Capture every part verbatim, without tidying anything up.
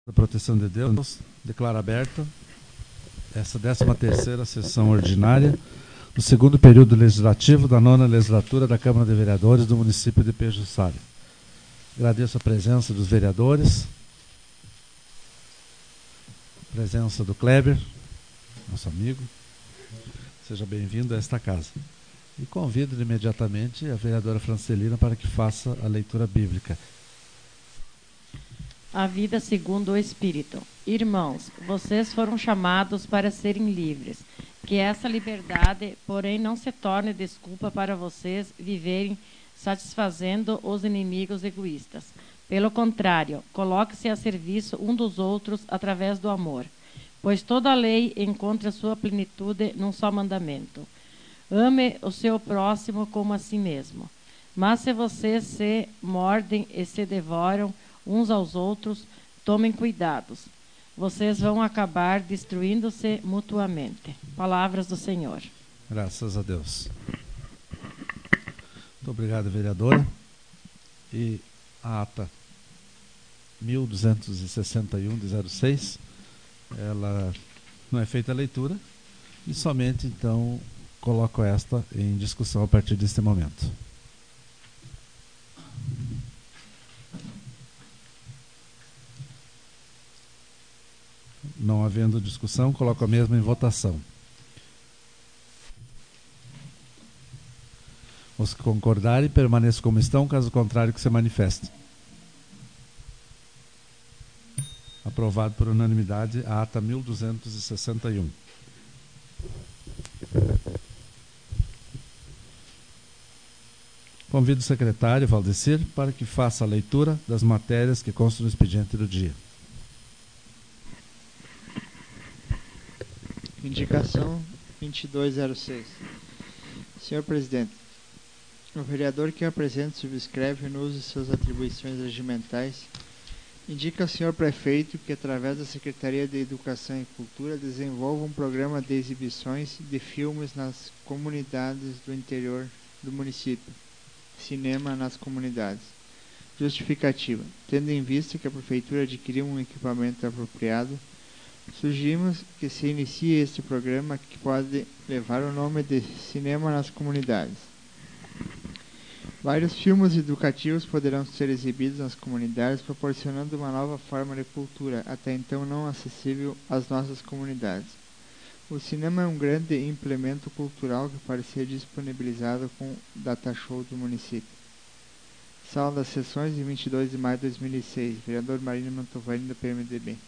Da proteção de Deus, declaro aberta essa décima terceira sessão ordinária do segundo período legislativo da nona legislatura da Câmara de Vereadores do município de Pejuçara. Agradeço a presença dos vereadores, a presença do Kleber, nosso amigo. Seja bem-vindo a esta casa. E convido imediatamente a vereadora Francelina para que faça a leitura bíblica. A vida segundo o Espírito. Irmãos, vocês foram chamados para serem livres. Que essa liberdade, porém, não se torne desculpa para vocês viverem satisfazendo os inimigos egoístas. Pelo contrário, coloque-se a serviço um dos outros através do amor. Pois toda a lei encontra sua plenitude num só mandamento. Ame o seu próximo como a si mesmo. Mas se vocês se mordem e se devoram uns aos outros, tomem cuidados. Vocês vão acabar destruindo-se mutuamente. Palavras do Senhor. Graças a Deus. Muito obrigado, vereadora. E a ata mil duzentos e sessenta e um de zero seis, ela não é feita a leitura e somente, então, coloco esta em discussão a partir deste momento. Não havendo discussão, coloco a mesma em votação. Os que concordarem, permaneçam como estão, caso contrário, que se manifeste. Aprovado por unanimidade a ata mil duzentos e sessenta e um. Convido o secretário, Valdecir, para que faça a leitura das matérias que constam no expediente do dia. Indicação vinte e dois zero seis. Senhor Presidente, o vereador que apresenta e subscreve no uso de suas atribuições regimentais indica ao senhor Prefeito que, através da Secretaria de Educação e Cultura, desenvolva um programa de exibições de filmes nas comunidades do interior do município. Cinema nas comunidades. Justificativa. Tendo em vista que a Prefeitura adquiriu um equipamento apropriado, sugerimos que se inicie este programa que pode levar o nome de Cinema nas Comunidades. Vários filmes educativos poderão ser exibidos nas comunidades, proporcionando uma nova forma de cultura, até então não acessível às nossas comunidades. O cinema é um grande implemento cultural que pode ser disponibilizado com o data show do município. Sala das sessões de vinte e dois de maio de dois mil e seis. Vereador Marino Mantovani, do P M D B.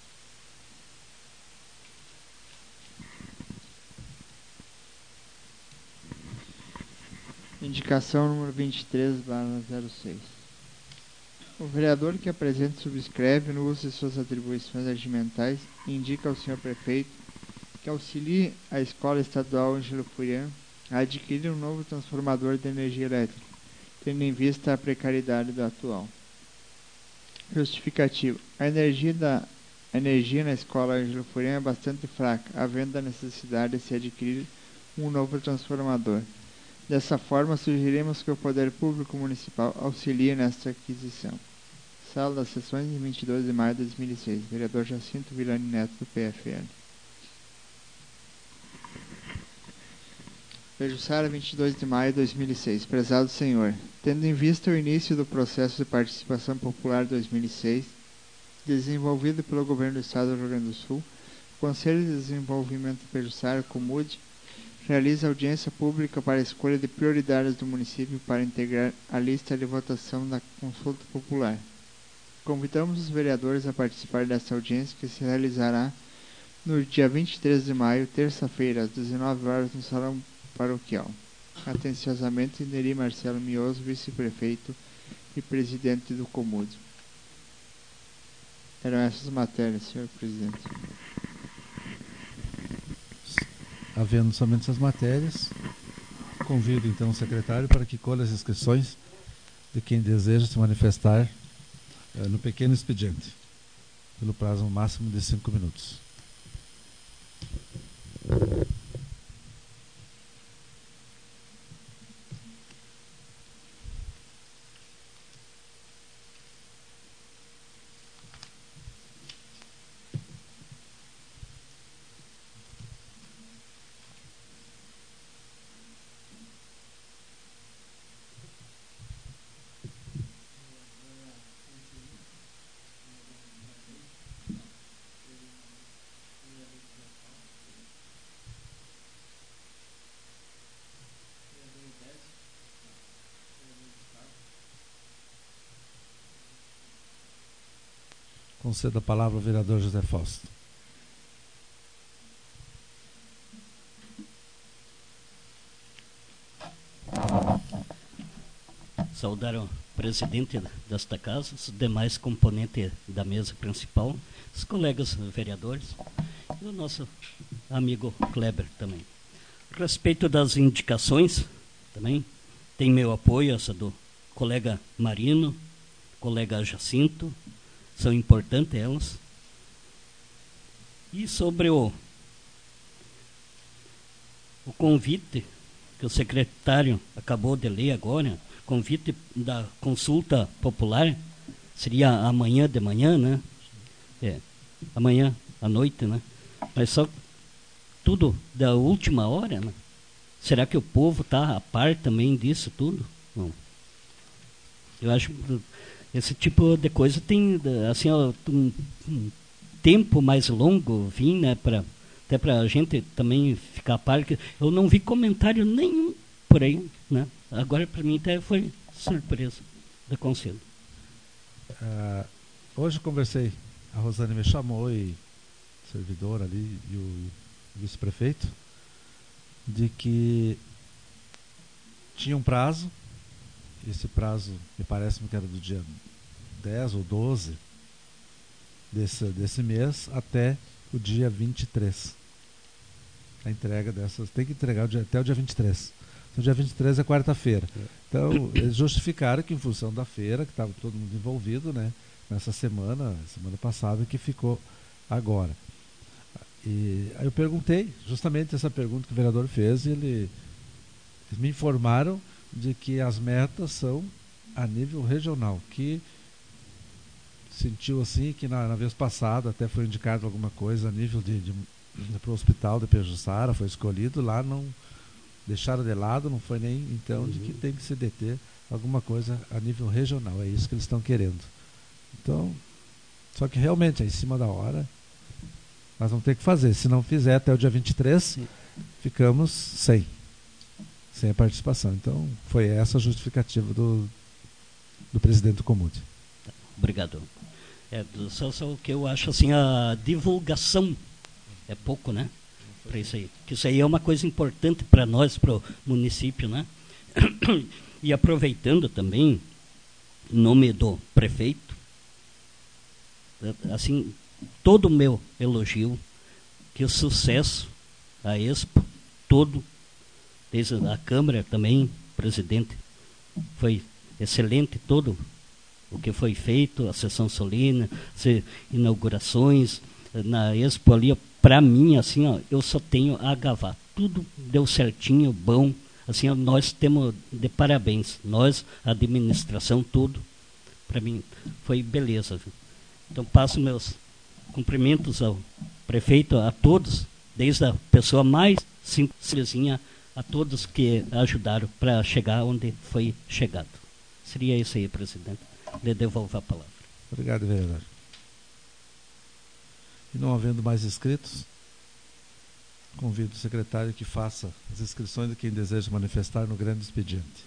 Indicação número vinte e três barra zero seis. O vereador que apresenta e subscreve no uso de suas atribuições regimentais indica ao senhor Prefeito que auxilie a Escola Estadual Ângelo Furian a adquirir um novo transformador de energia elétrica, tendo em vista a precariedade do atual. Justificativo. A energia, da, a energia na Escola Ângelo Furian é bastante fraca, havendo a necessidade de se adquirir um novo transformador. Dessa forma, sugerimos que o Poder Público Municipal auxilie nesta aquisição. Sala das sessões de vinte e dois de maio de dois mil e seis. Vereador Jacinto Vilani Neto, do P F L. Pejuçara, vinte e dois de maio de dois mil e seis. Prezado Senhor, tendo em vista o início do processo de participação popular de dois mil e seis, desenvolvido pelo Governo do Estado do Rio Grande do Sul, o Conselho de Desenvolvimento de Pejuçara, Comude, realiza audiência pública para a escolha de prioridades do município para integrar a lista de votação da consulta popular. Convidamos os vereadores a participar desta audiência, que se realizará no dia vinte e três de maio, terça-feira, às dezenove horas, no Salão Paroquial. Atenciosamente, Neri Marcelo Mioso, vice-prefeito e presidente do Comude. Eram essas matérias, senhor presidente. Havendo somente essas matérias, convido então o secretário para que colhe as inscrições de quem deseja se manifestar eh, no pequeno expediente, pelo prazo máximo de cinco minutos. Concedo a palavra ao vereador José Fausto. Saudar o presidente desta casa, os demais componentes da mesa principal, os colegas vereadores e o nosso amigo Kleber também. A respeito das indicações, também tem meu apoio, essa do colega Marino, colega Jacinto, são importantes elas. E sobre o, o convite que o secretário acabou de ler agora, convite da consulta popular, seria amanhã de manhã, né? É, amanhã à noite, né? Mas só tudo da última hora, né? Será que o povo está a par também disso tudo? Não. Eu acho que esse tipo de coisa tem, assim, um, um tempo mais longo, vim, né, pra, até para a gente também ficar a par. Eu não vi comentário nenhum por aí, né? Agora, para mim, até foi surpresa do conselho. Uh, hoje eu conversei, a Rosane me chamou, e o servidor ali e o vice-prefeito, de que tinha um prazo, esse prazo me parece que era do dia dez ou doze desse, desse mês até o dia vinte e três. A entrega dessas, tem que entregar o dia, até o dia vinte e três. Então, dia vinte e três é quarta-feira. Então, eles justificaram que, em função da feira, que estava todo mundo envolvido, né, nessa semana, semana passada, que ficou agora. E aí eu perguntei, justamente essa pergunta que o vereador fez, e ele, eles me informaram de que as metas são a nível regional, que sentiu assim que na, na vez passada até foi indicado alguma coisa a nível de, de, de para o hospital de Pejuçara, foi escolhido, lá não deixaram de lado, não foi nem então, uhum. de que tem que se deter alguma coisa a nível regional, é isso que eles estão querendo. Então, só que realmente é em cima da hora, nós vamos ter que fazer, se não fizer até o dia vinte e três, sim, ficamos sem sem a participação. Então, foi essa a justificativa do, do presidente do Comude. Obrigado. É, só, só o que eu acho assim, a divulgação é pouco, né? Para isso aí. Que isso aí é uma coisa importante para nós, para o município, né? E aproveitando também, em nome do prefeito, assim, todo o meu elogio, que o sucesso, a Expo, todo, desde a Câmara também, presidente, foi excelente todo o que foi feito, a sessão solene, as inaugurações, na Expo ali, para mim, assim, ó, eu só tenho a gavar. Tudo deu certinho, bom, assim, ó, nós temos de parabéns, nós, a administração, tudo, para mim, foi beleza. Viu? Então, passo meus cumprimentos ao prefeito, a todos, desde a pessoa mais simplesinha, a todos que ajudaram para chegar onde foi chegado. Seria isso aí, presidente. De devolver a palavra. Obrigado, vereador. E não havendo mais inscritos, convido o secretário que faça as inscrições de quem deseja manifestar no grande expediente.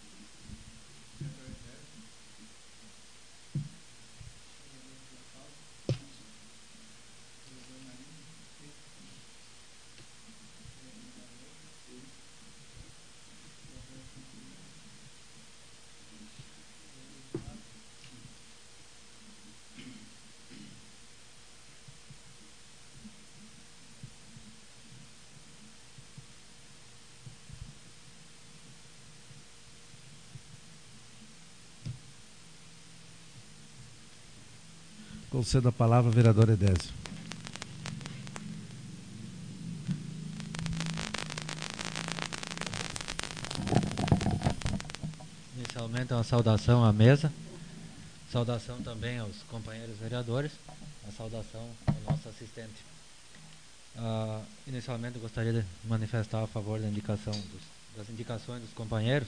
Concedo a palavra ao vereador Edésio. Inicialmente, uma saudação à mesa, saudação também aos companheiros vereadores, a saudação ao nosso assistente. Uh, inicialmente, gostaria de manifestar a favor da indicação dos, das indicações dos companheiros.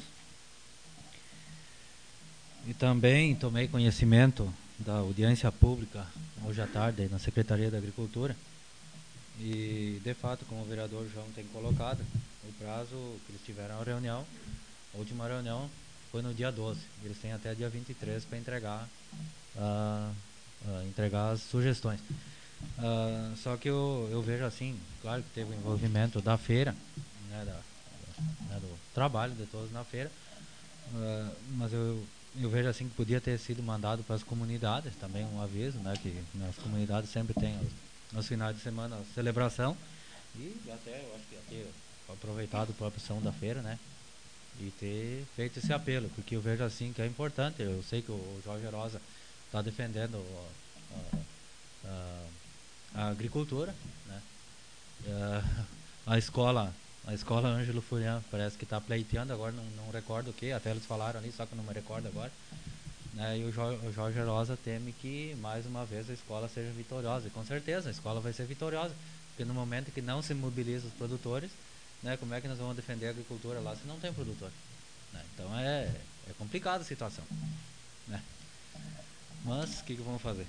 E também tomei conhecimento da audiência pública hoje à tarde na Secretaria da Agricultura e, de fato, como o vereador João tem colocado, o prazo que eles tiveram a reunião, a última reunião foi no dia doze, eles têm até dia vinte e três para entregar uh, uh, entregar as sugestões. Uh, só que eu, eu vejo assim, claro que teve o envolvimento da feira, né, da, né, do trabalho de todos na feira, uh, mas eu, eu vejo assim que podia ter sido mandado para as comunidades também um aviso, né, que nas comunidades sempre tem os, nos finais de semana a celebração, e até eu acho que ia ter aproveitado a própria ação da feira, né, e ter feito esse apelo, porque eu vejo assim que é importante. Eu sei que o Jorge Rosa está defendendo a, a, a agricultura, né? A, a escola a escola Ângelo Furian parece que está pleiteando agora, não, não recordo o que, até eles falaram ali, só que eu não me recordo agora, né? E o, jo, o Jorge Rosa teme que mais uma vez a escola seja vitoriosa, e com certeza a escola vai ser vitoriosa, porque no momento que não se mobiliza os produtores, né, como é que nós vamos defender a agricultura lá se não tem produtor, né? Então é, é complicada a situação, né? Mas o que, que vamos fazer?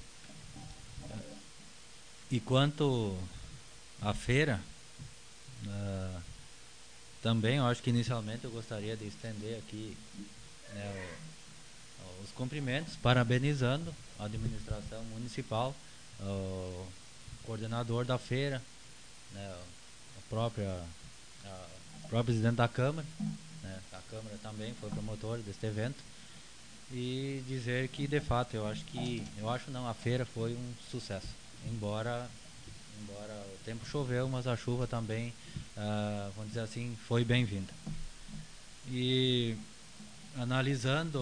E quanto à feira, uh, também eu acho que inicialmente eu gostaria de estender aqui, né, o, os cumprimentos, parabenizando a administração municipal, o coordenador da feira, né, a própria a, o próprio presidente da Câmara, né, a Câmara também foi promotor deste evento, e dizer que de fato eu acho que eu acho não a feira foi um sucesso, embora embora o tempo choveu, mas a chuva também, uh, vamos dizer assim, foi bem-vinda. E analisando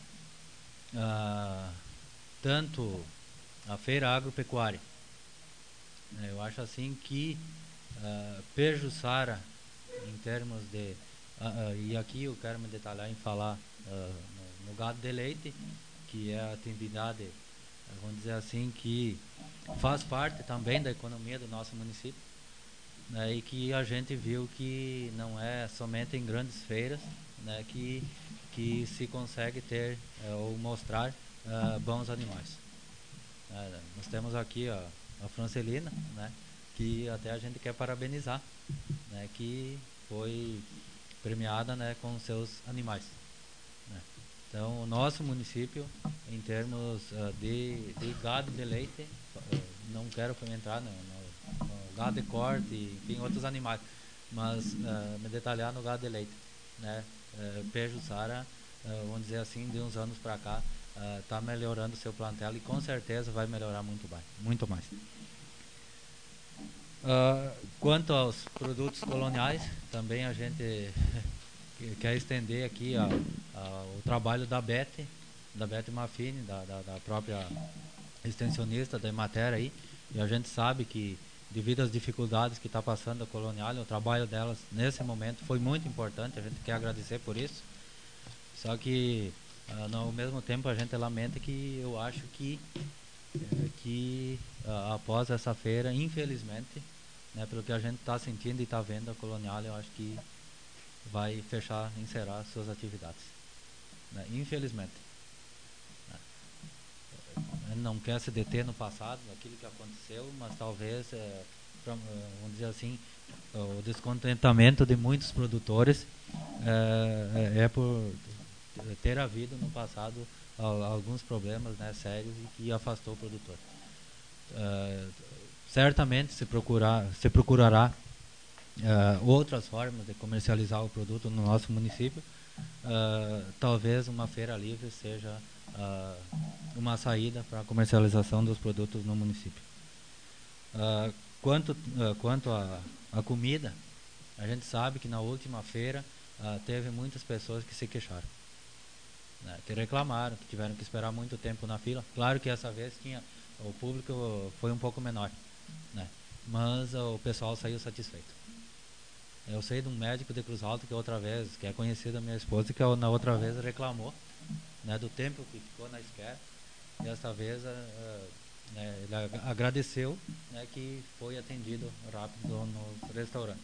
uh, tanto a feira agropecuária, né, eu acho assim que uh, Pejuçara, em termos de uh, uh, e aqui eu quero me detalhar em falar uh, no, no gado de leite, que é a atividade, uh, vamos dizer assim, que faz parte também da economia do nosso município, né, e que a gente viu que não é somente em grandes feiras, né, que, que se consegue ter uh, ou mostrar uh, bons animais. Uh, nós temos aqui a, a Francelina, né, que até a gente quer parabenizar, né, que foi premiada, né, com seus animais, né. Então o nosso município, em termos uh, de, de gado de leite, uh, não quero entrar no, no, no gado de corte, enfim, outros animais, mas uh, me detalhar no gado de leite, né. uh, Pejuçara, uh, vamos dizer assim, de uns anos para cá, está uh, melhorando seu plantel e com certeza vai melhorar muito mais, muito mais. Uh, quanto aos produtos coloniais, também a gente quer estender aqui a, a, o trabalho da Beth, da Beth Maffini, da, da, da própria extensionista da Emater aí, e a gente sabe que devido às dificuldades que está passando a Colonial, o trabalho delas nesse momento foi muito importante, a gente quer agradecer por isso, só que uh, no mesmo tempo a gente lamenta que eu acho que, é, que uh, após essa feira, infelizmente, né, pelo que a gente está sentindo e está vendo, a Colonial, eu acho que vai fechar, encerrar suas atividades, né, infelizmente. Né. Não quer se deter no passado, naquilo que aconteceu, mas talvez, é, pra, vamos dizer assim, o descontentamento de muitos produtores é, é por ter havido no passado alguns problemas, né, sérios e que afastou o produtor. É, certamente se, procurar, se procurará uh, outras formas de comercializar o produto no nosso município. Uh, talvez uma feira livre seja uh, uma saída para a comercialização dos produtos no município. Uh, quanto uh, quanto à a, a comida, a gente sabe que na última feira uh, teve muitas pessoas que se queixaram, né, que reclamaram, que tiveram que esperar muito tempo na fila. Claro que essa vez tinha, o público foi um pouco menor, né, mas uh, o pessoal saiu satisfeito. Eu sei de um médico de Cruz Alta que outra vez, que é conhecido da minha esposa, que na outra vez reclamou, né, do tempo que ficou na espera. E dessa vez uh, uh, né, ele ag agradeceu, né, que foi atendido rápido no restaurante.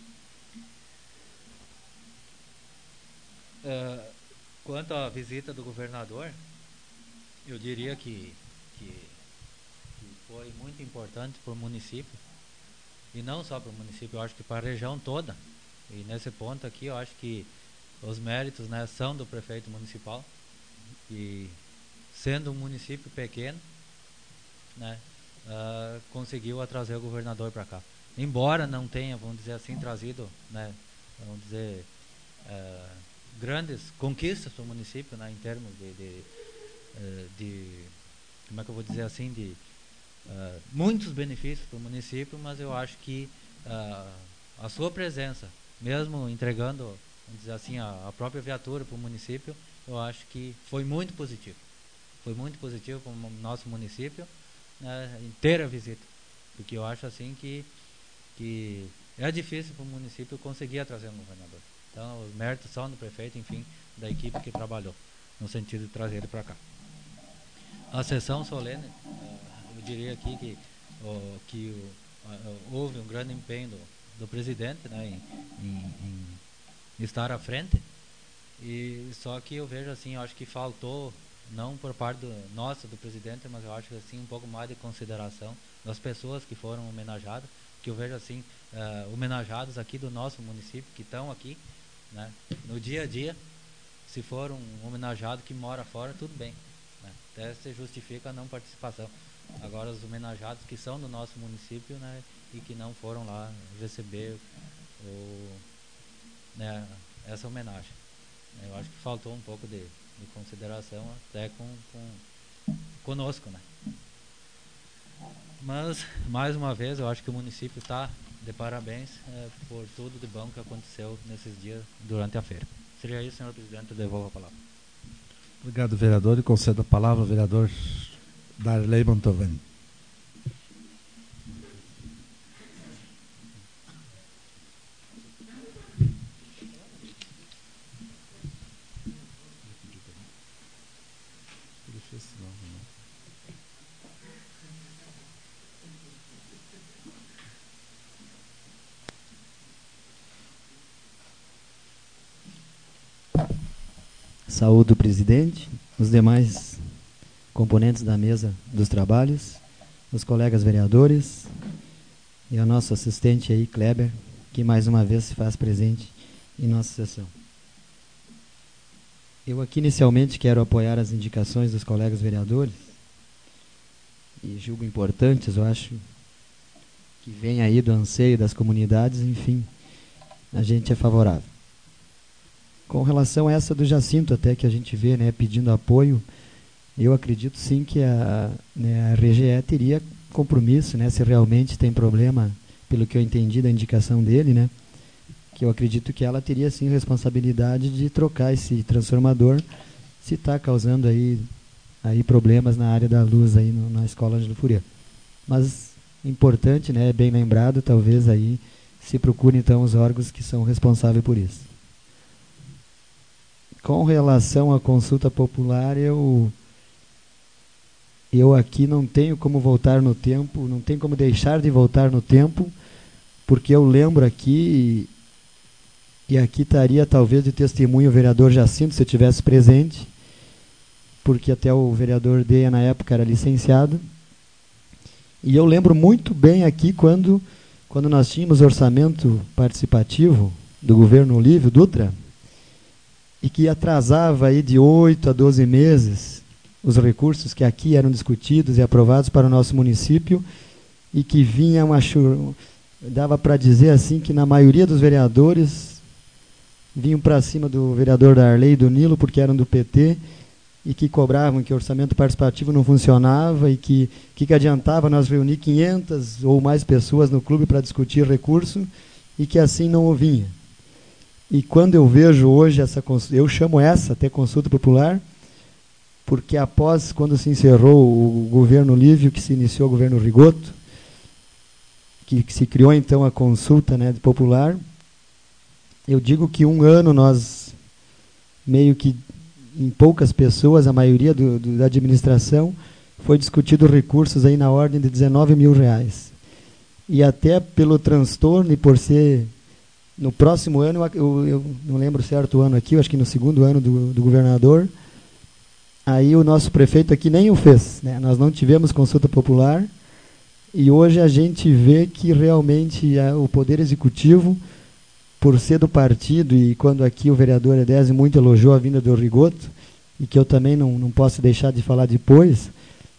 Uh, quanto à visita do governador, eu diria que, que, que foi muito importante para o município. E não só para o município, eu acho que para a região toda. E nesse ponto aqui, eu acho que os méritos, né, são do prefeito municipal. E sendo um município pequeno, né, uh, conseguiu a trazer o governador para cá. Embora não tenha, vamos dizer assim, trazido, né, vamos dizer, uh, grandes conquistas para o município, né, em termos de, de, uh, de, como é que eu vou dizer assim, de uh, muitos benefícios para o município, mas eu acho que uh, a sua presença, mesmo entregando, vamos dizer assim, a, a própria viatura para o município, eu acho que foi muito positivo. Foi muito positivo para o nosso município, né, ter a visita. Porque eu acho assim que, que é difícil para o município conseguir trazer um governador. Então, os méritos são do prefeito, enfim, da equipe que trabalhou, no sentido de trazer ele para cá. A sessão solene, eu diria aqui que, que houve um grande empenho do, do presidente, né, em, em, em estar à frente, e só que eu vejo assim, eu acho que faltou, não por parte do, nossa, do presidente, mas eu acho que assim, um pouco mais de consideração das pessoas que foram homenageadas, que eu vejo assim, uh, homenageados aqui do nosso município, que estão aqui, né, no dia a dia. Se for um homenageado que mora fora, tudo bem, né, até se justifica a não participação. Agora, os homenageados que são do nosso município, né, e que não foram lá receber o, né, essa homenagem. Eu acho que faltou um pouco de, de consideração até com, com conosco, né. Mas, mais uma vez, eu acho que o município está de parabéns é, por tudo de bom que aconteceu nesses dias durante a feira. Seria isso, senhor presidente, eu devolvo a palavra. Obrigado, vereador, e concedo a palavra ao vereador Darley Mantovani. Saúdo o presidente, os demais componentes da mesa dos trabalhos, os colegas vereadores e a nossa assistente aí, Kleber, que mais uma vez se faz presente em nossa sessão. Eu aqui inicialmente quero apoiar as indicações dos colegas vereadores e julgo importantes, eu acho que vem aí do anseio das comunidades, enfim, a gente é favorável. Com relação a essa do Jacinto, até que a gente vê, né, pedindo apoio, eu acredito sim que a, né, a R G E teria compromisso, né, se realmente tem problema, pelo que eu entendi da indicação dele, né, que eu acredito que ela teria sim responsabilidade de trocar esse transformador se está causando aí, aí problemas na área da luz aí no, na escola Ângelo Fourier. Mas importante, né, bem lembrado, talvez aí se procure então os órgãos que são responsáveis por isso. Com relação à consulta popular, eu, eu aqui não tenho como voltar no tempo, não tenho como deixar de voltar no tempo, porque eu lembro aqui, e aqui estaria talvez de testemunho o vereador Jacinto, se eu estivesse presente, porque até o vereador Deia na época era licenciado, e eu lembro muito bem aqui quando, quando nós tínhamos orçamento participativo do governo Olívio Dutra, e que atrasava aí de oito a doze meses os recursos que aqui eram discutidos e aprovados para o nosso município, e que vinha uma chur... dava para dizer assim que na maioria dos vereadores vinham para cima do vereador Darley e do Nilo, porque eram do P T, e que cobravam que o orçamento participativo não funcionava, e que, que, que adiantava nós reunir quinhentas ou mais pessoas no clube para discutir recurso, e que assim não vinha. E quando eu vejo hoje essa consulta, eu chamo essa até consulta popular, porque após, quando se encerrou o governo Lívio, que se iniciou o governo Rigoto, que, que se criou então a consulta, né, popular, eu digo que um ano nós, meio que em poucas pessoas, a maioria do, do, da administração, foi discutido recursos aí na ordem de dezenove mil reais. E até pelo transtorno e por ser... No próximo ano, eu, eu não lembro certo o ano aqui, eu acho que no segundo ano do, do governador, aí o nosso prefeito aqui nem o fez, né? Nós não tivemos consulta popular, e hoje a gente vê que realmente a, o Poder Executivo, por ser do partido, e quando aqui o vereador Edésio muito elogiou a vinda do Rigoto, e que eu também não, não posso deixar de falar depois,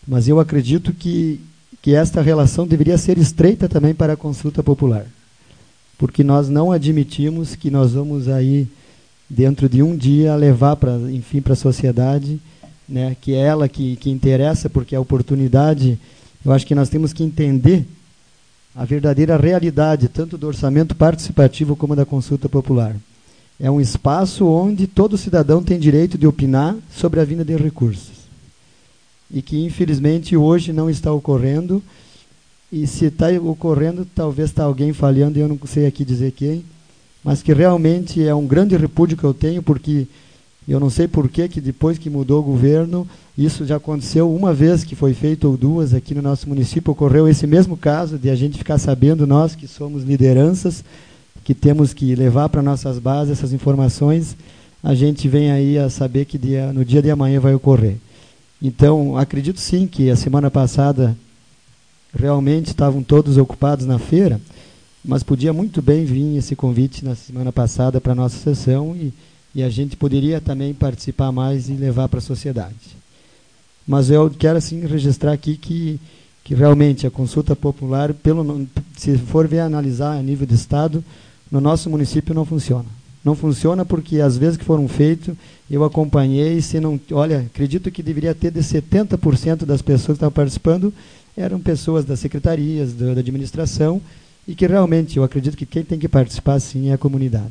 Mas eu acredito que, que esta relação deveria ser estreita também para a consulta popular. Porque nós não admitimos que nós vamos aí, dentro de um dia, levar, pra, enfim, para a sociedade, né, que é ela que, que interessa, porque a oportunidade, eu acho que nós temos que entender a verdadeira realidade, tanto do orçamento participativo como da consulta popular. É um espaço onde todo cidadão tem direito de opinar sobre a vinda de recursos. E que, infelizmente, hoje não está ocorrendo. E se está ocorrendo, talvez está alguém falhando, e eu não sei aqui dizer quem. Mas que realmente é um grande repúdio que eu tenho, porque eu não sei por que, que depois que mudou o governo, isso já aconteceu uma vez que foi feito, ou duas, aqui no nosso município, ocorreu esse mesmo caso, de a gente ficar sabendo, nós que somos lideranças, que temos que levar para nossas bases essas informações, a gente vem aí a saber que dia, no dia de amanhã vai ocorrer. Então, acredito sim que a semana passada realmente estavam todos ocupados na feira, mas podia muito bem vir esse convite na semana passada para a nossa sessão e, e a gente poderia também participar mais e levar para a sociedade. Mas eu quero assim registrar aqui que, que realmente a consulta popular, pelo, se for ver analisar a nível de estado, no nosso município não funciona. Não funciona porque as vezes que foram feitos, eu acompanhei, se não, olha, acredito que deveria ter de setenta por cento das pessoas que estavam participando eram pessoas das secretarias, da, da administração, e que realmente eu acredito que quem tem que participar sim é a comunidade.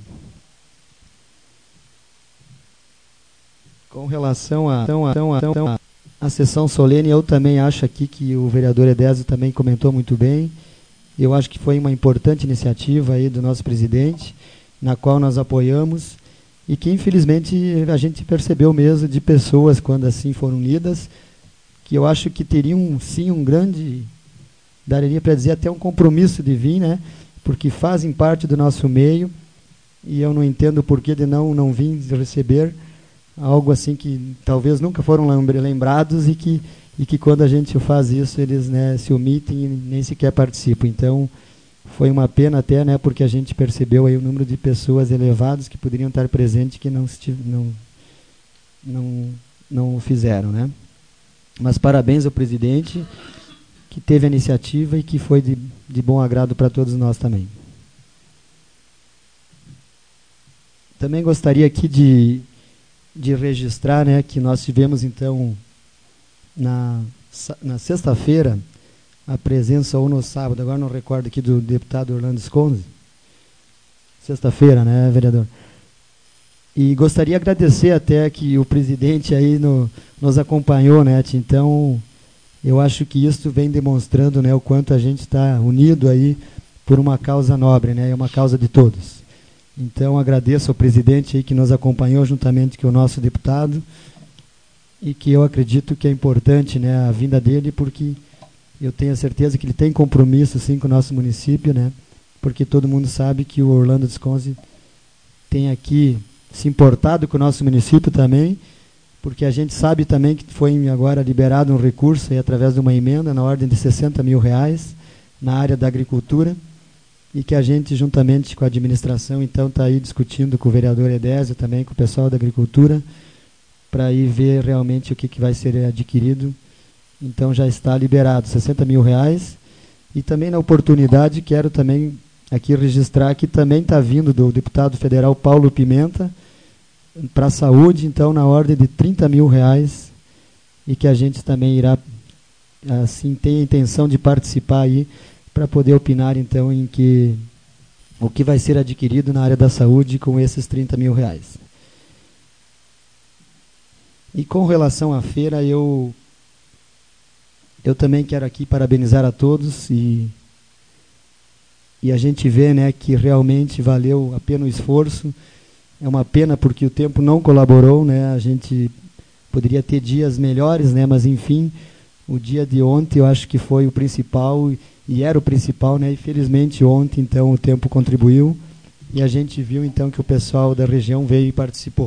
Com relação a, a, a, a, a sessão solene, eu também acho aqui que o vereador Edésio também comentou muito bem. Eu acho que foi uma importante iniciativa aí do nosso presidente, na qual nós apoiamos, e que infelizmente a gente percebeu mesmo de pessoas, quando assim foram lidas, que eu acho que teriam sim um grande, daria para dizer até um compromisso de vir, né? Porque fazem parte do nosso meio, e eu não entendo o porquê de não, não vir receber algo assim que talvez nunca foram lembrados e que, e que quando a gente faz isso eles, né, se omitem e nem sequer participam. Então foi uma pena até, né, porque a gente percebeu aí o número de pessoas elevados que poderiam estar presentes que não não não não fizeram, né? Mas parabéns ao presidente que teve a iniciativa e que foi de, de bom agrado para todos nós também. Também gostaria aqui de de registrar, né, que nós tivemos então na, na sexta-feira a presença, ou no sábado, agora não recordo aqui, do deputado Orlando Sconzi, sexta-feira, né, vereador? E gostaria de agradecer até que o presidente aí no, nos acompanhou, né, então eu acho que isso vem demonstrando, né, o quanto a gente está unido aí por uma causa nobre, né, é uma causa de todos. Então, agradeço ao presidente aí que nos acompanhou juntamente com o nosso deputado e que eu acredito que é importante, né, a vinda dele, porque eu tenho a certeza que ele tem compromisso, sim, com o nosso município, né, porque todo mundo sabe que o Orlando Sconzi tem aqui se importado com o nosso município também, porque a gente sabe também que foi agora liberado um recurso aí, através de uma emenda na ordem de sessenta mil reais na área da agricultura, e que a gente, juntamente com a administração, então está aí discutindo com o vereador Edésio, também com o pessoal da agricultura, para ir ver realmente o que, que vai ser adquirido. Então já está liberado sessenta mil reais. E também na oportunidade quero também aqui registrar que também está vindo do deputado federal Paulo Pimenta para a saúde, então na ordem de trinta mil reais, e que a gente também irá, assim, tem a intenção de participar aí, para poder opinar, então, em que o que vai ser adquirido na área da saúde com esses trinta mil reais. E com relação à feira, eu, eu também quero aqui parabenizar a todos e, e a gente vê, né, que realmente valeu a pena o esforço. É uma pena porque o tempo não colaborou, né, a gente poderia ter dias melhores, né, mas enfim, o dia de ontem eu acho que foi o principal e era o principal, né? E felizmente ontem então o tempo contribuiu e a gente viu então que o pessoal da região veio e participou.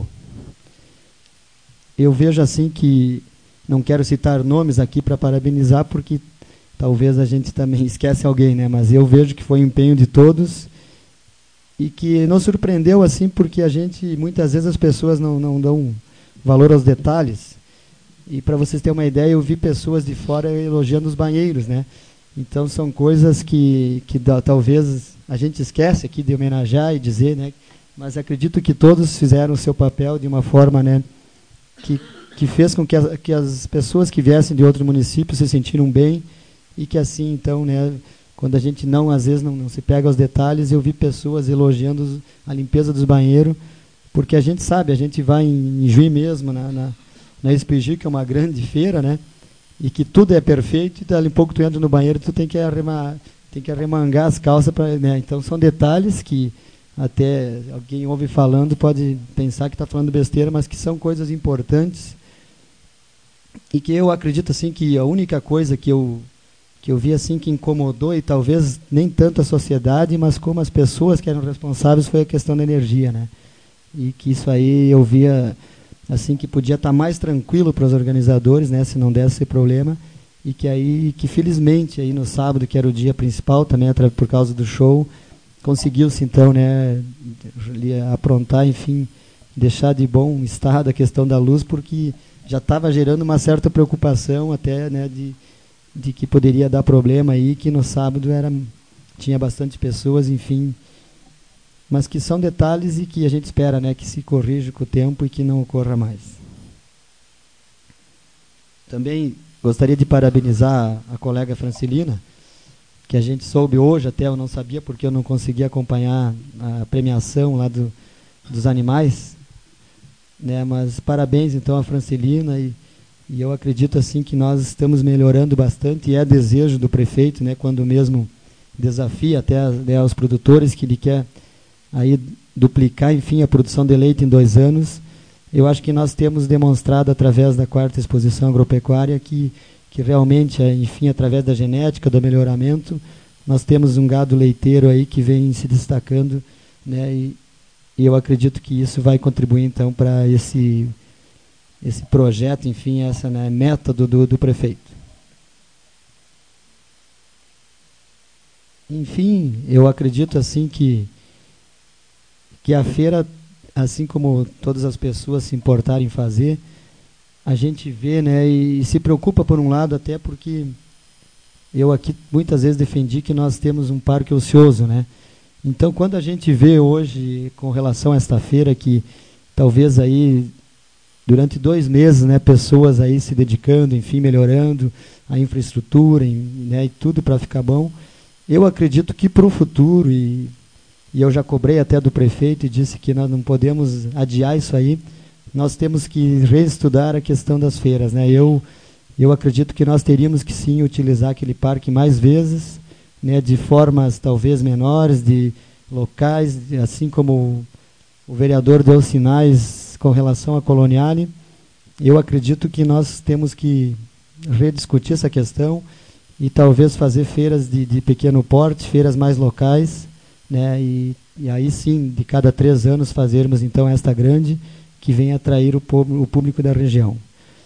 Eu vejo assim que não quero citar nomes aqui para parabenizar porque talvez a gente também esquece alguém, né? Mas eu vejo que foi o empenho de todos e que nos surpreendeu assim porque a gente, muitas vezes as pessoas não, não dão valor aos detalhes E para vocês terem uma ideia, eu vi pessoas de fora elogiando os banheiros, né? Então são coisas que, que da, talvez a gente esquece aqui de homenagear e dizer, né? Mas acredito que todos fizeram o seu papel de uma forma, né, que, que fez com que, a, que as pessoas que viessem de outros municípios se sentiram bem e que assim, então, né, quando a gente não, às vezes, não, não se pega aos detalhes, eu vi pessoas elogiando os, a limpeza dos banheiros, porque a gente sabe, a gente vai em, em Juí mesmo, na, na, na S P G, que é uma grande feira, né, e que tudo é perfeito, e dali um pouco tu entra no banheiro, tu tem que, arrema, tem que arremangar as calças, pra, né, então são detalhes que até alguém ouve falando, pode pensar que está falando besteira, mas que são coisas importantes, e que eu acredito assim que a única coisa que eu que eu vi assim que incomodou, e talvez nem tanto a sociedade, mas como as pessoas que eram responsáveis, foi a questão da energia, né? E que isso aí eu via assim que podia estar mais tranquilo para os organizadores, né, se não desse esse problema, e que aí que felizmente aí no sábado, que era o dia principal também por causa do show, conseguiu-se então, né, aprontar, enfim, deixar de bom estado a questão da luz, porque já estava gerando uma certa preocupação até, né, de de que poderia dar problema aí, que no sábado era, tinha bastante pessoas, enfim, mas que são detalhes e que a gente espera, né, que se corrija com o tempo e que não ocorra mais. Também gostaria de parabenizar a, a colega Francilina, que a gente soube hoje, até eu não sabia porque eu não consegui acompanhar a premiação lá do, dos animais, né, mas parabéns então a Francilina, e E eu acredito assim que nós estamos melhorando bastante, e é desejo do prefeito, né, quando mesmo desafia até, né, os produtores que ele quer aí duplicar, enfim, a produção de leite em dois anos. Eu acho que nós temos demonstrado através da quarta exposição agropecuária que, que realmente, enfim, através da genética, do melhoramento, nós temos um gado leiteiro aí que vem se destacando, né, e, e eu acredito que isso vai contribuir então para esse esse projeto, enfim, essa, né, meta do, do, do prefeito. Enfim, eu acredito assim que, que a feira, assim como todas as pessoas se importarem em fazer, a gente vê, né, e, e se preocupa por um lado, até porque eu aqui muitas vezes defendi que nós temos um parque ocioso, né? Então, quando a gente vê hoje, com relação a esta feira, que talvez aí durante dois meses, né, pessoas aí se dedicando, enfim, melhorando a infraestrutura, né, e tudo para ficar bom. Eu acredito que para o futuro, e, e eu já cobrei até do prefeito e disse que nós não podemos adiar isso aí, nós temos que reestudar a questão das feiras, né? Eu, eu acredito que nós teríamos que sim utilizar aquele parque mais vezes, né, de formas talvez menores, de locais, assim como o, o vereador deu sinais com relação à Coloniale. Eu acredito que nós temos que rediscutir essa questão e talvez fazer feiras de, de pequeno porte, feiras mais locais, né, e, e aí sim, de cada três anos fazermos então esta grande, que venha atrair o, o público da região.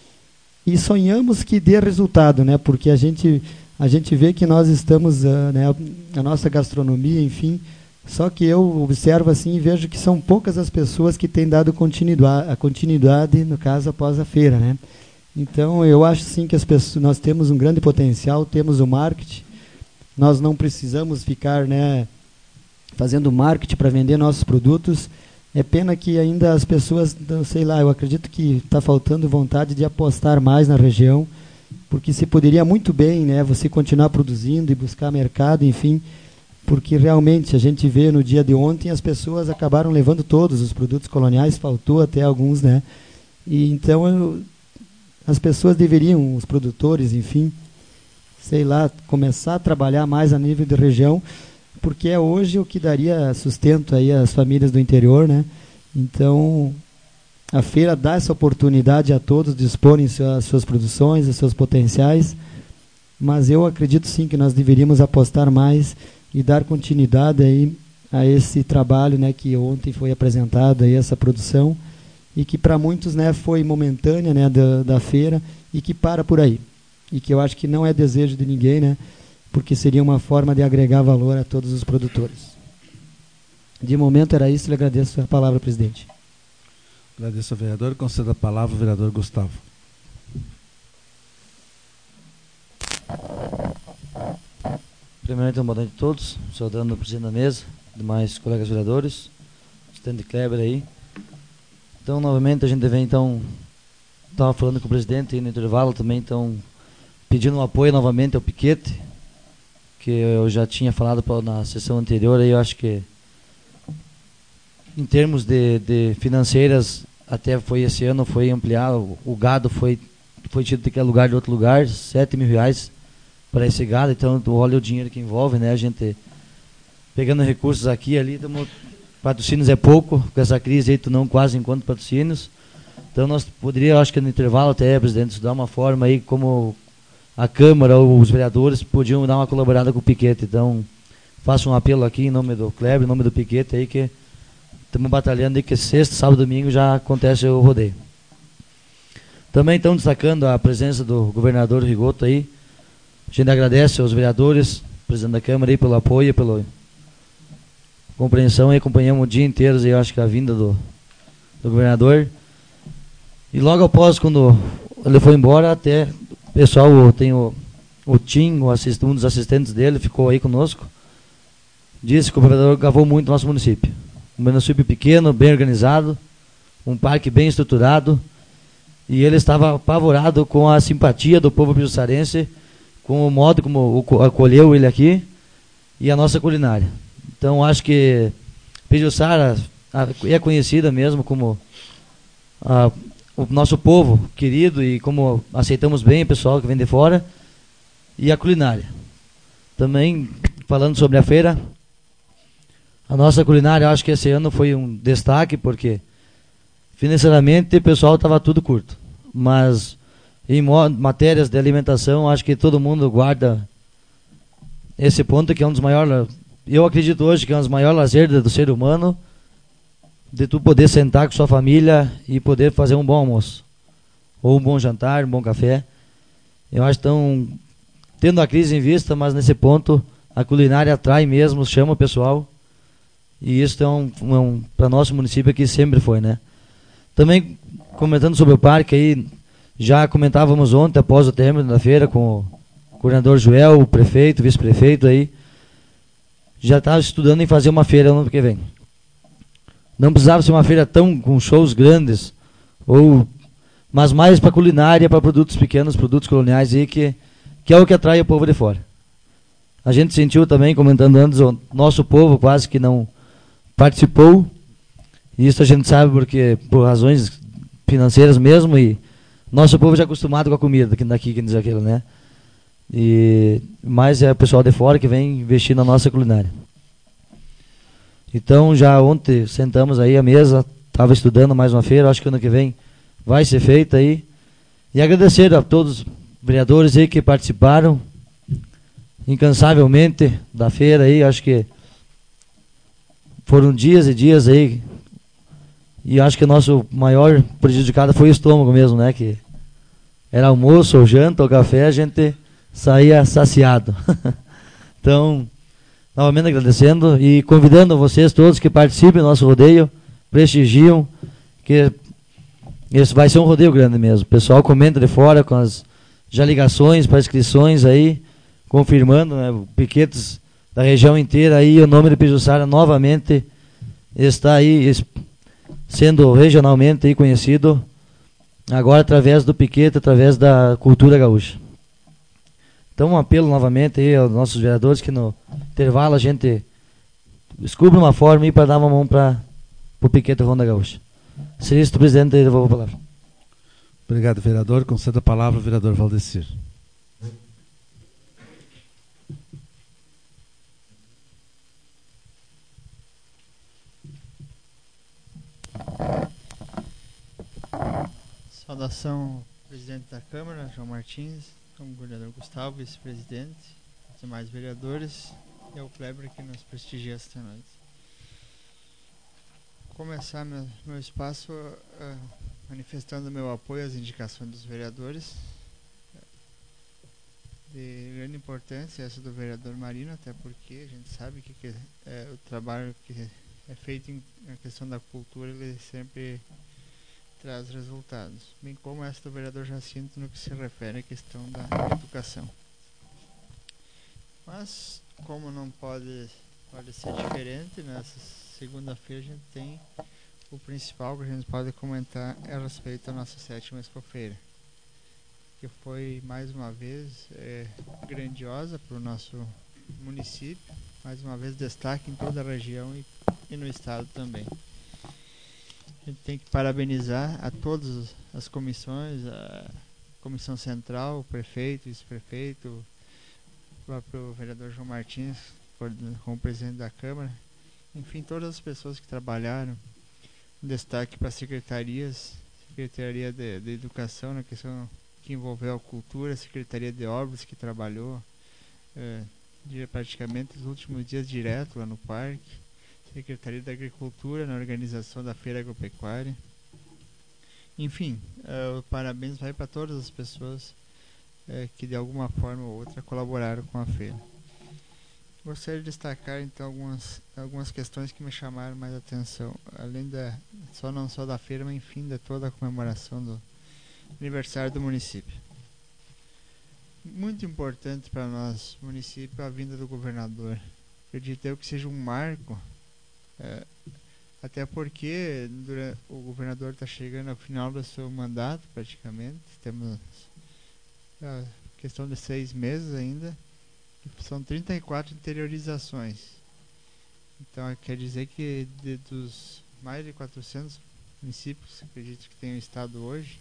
E sonhamos que dê resultado, né, porque a gente, a gente vê que nós estamos, uh, né, a nossa gastronomia, enfim, só que eu observo assim e vejo que são poucas as pessoas que têm dado continuidade, a continuidade, no caso, após a feira, né? Então, eu acho sim que as pessoas, nós temos um grande potencial, temos o marketing, nós não precisamos ficar, né, fazendo marketing para vender nossos produtos. É pena que ainda as pessoas, não sei lá, eu acredito que está faltando vontade de apostar mais na região, porque se poderia muito bem, né, você continuar produzindo e buscar mercado, enfim, porque realmente a gente vê no dia de ontem as pessoas acabaram levando todos os produtos coloniais, faltou até alguns, né? E então eu, as pessoas deveriam, os produtores, enfim, sei lá, começar a trabalhar mais a nível de região, porque é hoje o que daria sustento aí às famílias do interior, né? Então a feira dá essa oportunidade a todos de exporem as suas produções, os seus potenciais, mas eu acredito sim que nós deveríamos apostar mais e dar continuidade aí a esse trabalho, né, que ontem foi apresentado, aí, essa produção, e que para muitos, né, foi momentânea, né, da, da feira, e que para por aí. E que eu acho que não é desejo de ninguém, né, porque seria uma forma de agregar valor a todos os produtores. De momento era isso, eu agradeço a palavra, presidente. Agradeço ao vereador, concedo a palavra ao vereador Gustavo. Primeiramente, uma boa noite a todos, saudando o presidente da mesa, demais colegas vereadores, assistente Kleber aí. Então, novamente, a gente vem, então, estava falando com o presidente aí no intervalo também, então, pedindo um apoio novamente ao piquete, que eu já tinha falado pra, na sessão anterior, aí eu acho que, em termos de, de financeiras, até foi esse ano, foi ampliar, o, o gado foi, foi tido daquele lugar de outro lugar, sete mil reais para esse gado, então olha o dinheiro que envolve, né, a gente pegando recursos aqui e ali, tamo, patrocínios é pouco, com essa crise aí tu não quase encontra patrocínios, então nós poderíamos, acho que no intervalo até, presidente, estudar uma forma aí como a Câmara ou os vereadores podiam dar uma colaborada com o piquete, então faço um apelo aqui em nome do Kleber, em nome do piquete aí, que estamos batalhando aí que sexta, sábado, domingo já acontece o rodeio. Também estão destacando a presença do governador Rigoto aí. A gente agradece aos vereadores, presidente da Câmara aí pelo apoio, pela compreensão e acompanhamos o dia inteiro aí, eu acho que a vinda do, do governador. E logo após, quando ele foi embora, até o pessoal, tem o, o Tim, o assist, um dos assistentes dele, ficou aí conosco. Disse que o governador gravou muito no nosso município. Um município pequeno, bem organizado, um parque bem estruturado, e ele estava apavorado com a simpatia do povo pijuçarense, com o modo como acolheu ele aqui e a nossa culinária. Então acho que Pijuçara é conhecida mesmo como a, o nosso povo querido e como aceitamos bem o pessoal que vem de fora e a culinária. Também falando sobre a feira, a nossa culinária, acho que esse ano foi um destaque, porque financeiramente o pessoal estava tudo curto. Mas em matérias de alimentação, acho que todo mundo guarda esse ponto, que é um dos maiores, eu acredito hoje que é um dos maiores lazeres do ser humano, de tu poder sentar com sua família e poder fazer um bom almoço. Ou um bom jantar, um bom café. Eu acho que estão tendo a crise em vista, mas nesse ponto a culinária atrai mesmo, chama o pessoal. E isso é um, um, para nosso município aqui sempre foi, né? Também comentando sobre o parque aí, já comentávamos ontem, após o término da feira, com o coordenador Joel, o prefeito, o vice-prefeito aí, já estava estudando em fazer uma feira no ano que vem. Não precisava ser uma feira tão com shows grandes, ou, mas mais para culinária, para produtos pequenos, produtos coloniais aí, que, que é o que atrai o povo de fora. A gente sentiu também, comentando antes, o nosso povo quase que não participou, e isso a gente sabe porque por razões financeiras mesmo, e nosso povo já é acostumado com a comida daqui, que diz aquilo, né? E mais é o pessoal de fora que vem investir na nossa culinária. Então já ontem sentamos aí à mesa, estava estudando mais uma feira, acho que ano que vem vai ser feita aí. E agradecer a todos os vereadores aí que participaram incansavelmente da feira aí, acho que foram dias e dias aí, e acho que o nosso maior prejudicado foi o estômago mesmo, né, que era almoço, ou janta, ou café, a gente saía saciado. Então, novamente agradecendo e convidando vocês todos que participem do nosso rodeio, prestigiam, que esse vai ser um rodeio grande mesmo. O pessoal comenta de fora com as já ligações para inscrições aí, confirmando, né, piquetes da região inteira aí, o nome de Pijuçara novamente está aí sendo regionalmente aí conhecido, agora através do piquete, através da cultura gaúcha. Então um apelo novamente aí aos nossos vereadores que no intervalo a gente descubra uma forma aí para dar uma mão para o piquete Ronda Gaúcha. Seria isso, presidente, eu devolvo a palavra. Obrigado, vereador. Conceda a palavra ao vereador Valdecir. Saudação, presidente da Câmara, João Martins, ao governador Gustavo, vice-presidente, aos demais vereadores e ao Kleber que nos prestigia esta noite. Vou começar meu, meu espaço uh, manifestando meu apoio às indicações dos vereadores. De grande importância essa do vereador Marino, até porque a gente sabe que, que é, o trabalho que é feito em, na questão da cultura, ele sempre traz resultados, bem como essa do vereador Jacinto no que se refere à questão da educação. Mas como não pode, pode ser diferente, nessa segunda-feira a gente tem o principal que a gente pode comentar é a respeito da nossa sétima Expofeira, que foi mais uma vez é, grandiosa para o nosso município, mais uma vez destaque em toda a região e, e no estado também. A gente tem que parabenizar a todas as comissões, a Comissão Central, o prefeito, vice-prefeito, o próprio vereador João Martins, como presidente da Câmara, enfim, todas as pessoas que trabalharam. Um destaque para as secretarias, Secretaria de, de Educação, na questão que envolveu a cultura, a Secretaria de Obras, que trabalhou é, praticamente os últimos dias direto lá no parque, Secretaria da Agricultura, na organização da Feira Agropecuária. Enfim, é, o parabéns vai para todas as pessoas é, que de alguma forma ou outra colaboraram com a feira. Gostaria de destacar então algumas, algumas questões que me chamaram mais atenção, além da, só não só da feira, mas enfim, de toda a comemoração do aniversário do município. Muito importante para nós, município, a vinda do governador. Acredito eu que seja um marco, é, até porque durante, o governador está chegando ao final do seu mandato, praticamente, temos a questão de seis meses ainda, são trinta e quatro interiorizações. Então quer dizer que de, dos mais de quatrocentos municípios, acredito que tem o estado hoje,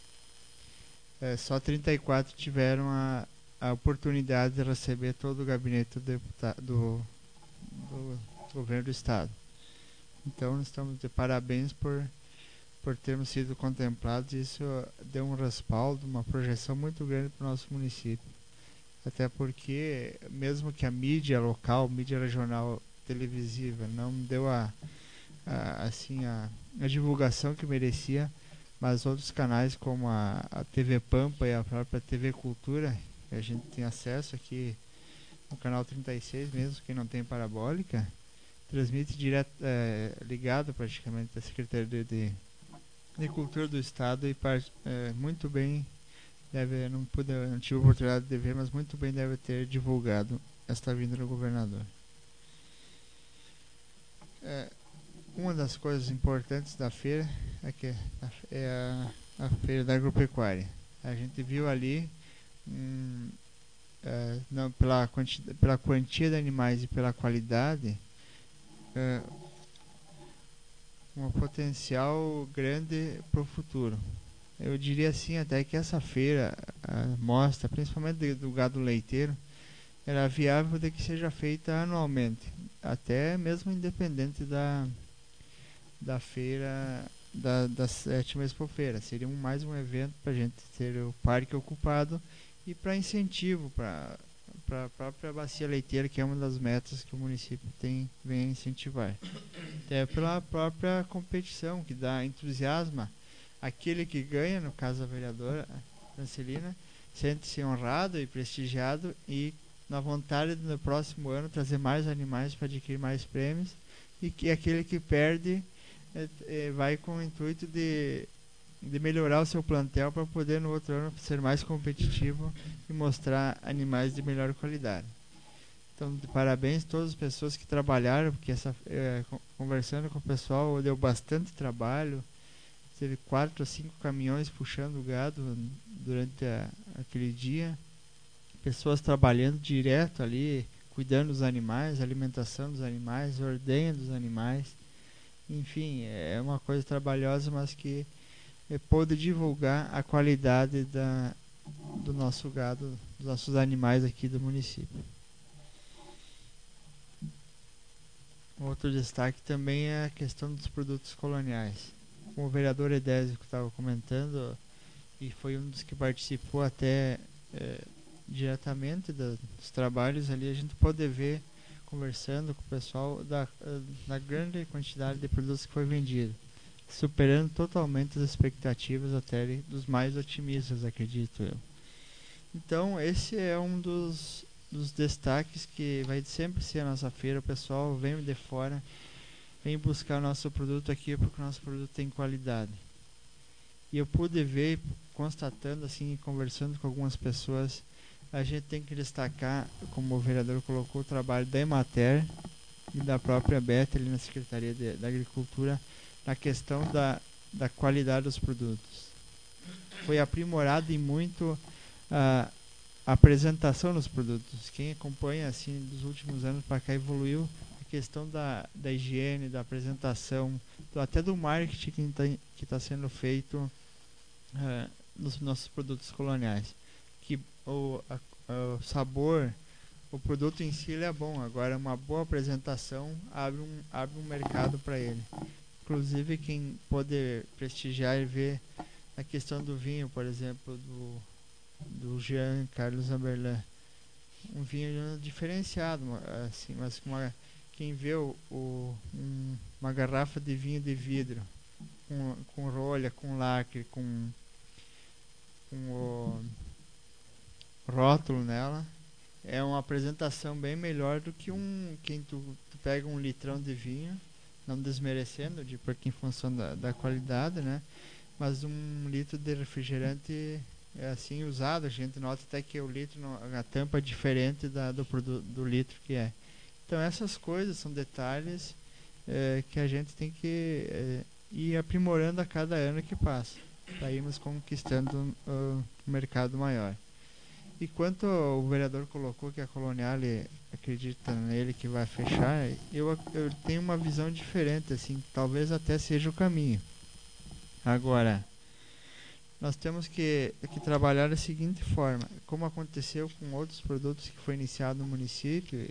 é, só trinta e quatro tiveram a, a oportunidade de receber todo o gabinete do, deputado, do, do governo do estado. Então nós estamos de parabéns por, por termos sido contemplados. Isso deu um respaldo, uma projeção muito grande para o nosso município. Até porque, mesmo que a mídia local, mídia regional televisiva, não deu a, a, assim, a, a divulgação que merecia, mas outros canais como a, a T V Pampa e a própria T V Cultura, que a gente tem acesso aqui no canal trinta e seis, mesmo quem não tem parabólica, transmite direto, é, ligado praticamente da Secretaria de, de, de Cultura do Estado e é, muito bem. Deve, não, pude, não tive a oportunidade de ver, mas muito bem deve ter divulgado esta vinda do governador. É, uma das coisas importantes da feira é, que é a, a feira da agropecuária. A gente viu ali, hum, é, não, pela, quantia, pela quantia de animais e pela qualidade, é, um potencial grande para o futuro. Eu diria assim até que essa feira a, mostra, principalmente do, do gado leiteiro, era viável de que seja feita anualmente, até mesmo independente da, da feira da, da sétima Expofeira. Seria um, mais um evento para a gente ter o parque ocupado e para incentivo para a própria bacia leiteira, que é uma das metas que o município tem, vem incentivar. Até pela própria competição, que dá entusiasmo. Aquele que ganha, no caso a vereadora Francelina, sente-se honrado e prestigiado e na vontade de no próximo ano trazer mais animais para adquirir mais prêmios, e que aquele que perde é, é, vai com o intuito de, de melhorar o seu plantel para poder no outro ano ser mais competitivo e mostrar animais de melhor qualidade. Então, de parabéns a todas as pessoas que trabalharam, porque essa, é, conversando com o pessoal deu bastante trabalho. Teve quatro ou cinco caminhões puxando o gado durante a, aquele dia. Pessoas trabalhando direto ali, cuidando dos animais, alimentação dos animais, ordenha dos animais. Enfim, é uma coisa trabalhosa, mas que é, pôde divulgar a qualidade da, do nosso gado, dos nossos animais aqui do município. Outro destaque também é a questão dos produtos coloniais. Como o vereador Edésio que estava comentando, e foi um dos que participou até é, diretamente da, dos trabalhos ali, a gente pode ver, conversando com o pessoal, da, da grande quantidade de produtos que foi vendido, superando totalmente as expectativas até dos mais otimistas, acredito eu. Então esse é um dos, dos destaques que vai sempre ser a nossa feira. O pessoal vem de fora, vem buscar o nosso produto aqui porque o nosso produto tem qualidade. E eu pude ver, constatando assim, conversando com algumas pessoas, a gente tem que destacar, como o vereador colocou, o trabalho da Emater e da própria Beth ali na Secretaria de, da Agricultura na questão da, da qualidade dos produtos. Foi aprimorado e muito a a apresentação dos produtos. Quem acompanha assim dos últimos anos para cá evoluiu a questão da, da higiene, da apresentação, do, até do marketing que está que tá sendo feito uh, nos nossos produtos coloniais. Que o, a, a, o sabor, o produto em si ele é bom, agora uma boa apresentação abre um, abre um mercado para ele. Inclusive quem pode prestigiar e ver a questão do vinho, por exemplo, do do Jean Carlos Amberlan, um vinho diferenciado, assim, mas uma, quem vê o, o, um, uma garrafa de vinho de vidro com, com rolha, com lacre, com, com o rótulo nela, é uma apresentação bem melhor do que um quem tu, tu pega um litrão de vinho, não desmerecendo, de, porque em função da, da qualidade, né, mas um litro de refrigerante é assim usado, a gente nota até que o litro, a tampa é diferente da, do, produto, do litro que é. Então essas coisas são detalhes é, que a gente tem que é, ir aprimorando a cada ano que passa, para irmos conquistando uh, um mercado maior. E quanto o vereador colocou que a Colonial acredita nele que vai fechar, eu, eu tenho uma visão diferente, assim, talvez até seja o caminho. Agora, nós temos que, que trabalhar da seguinte forma, como aconteceu com outros produtos que foi iniciado no município,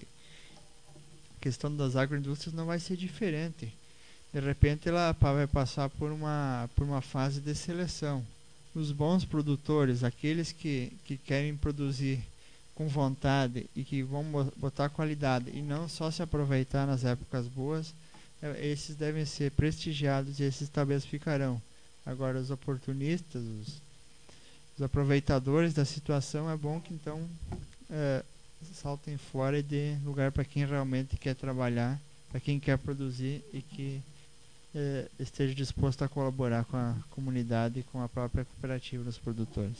a questão das agroindústrias não vai ser diferente. De repente ela vai passar por uma, por uma fase de seleção. Os bons produtores, aqueles que, que querem produzir com vontade e que vão botar qualidade e não só se aproveitar nas épocas boas, esses devem ser prestigiados e esses talvez ficarão. Agora os oportunistas, os, os aproveitadores da situação, é bom que então é, saltem fora e dê lugar para quem realmente quer trabalhar, para quem quer produzir e que é, esteja disposto a colaborar com a comunidade e com a própria cooperativa dos produtores.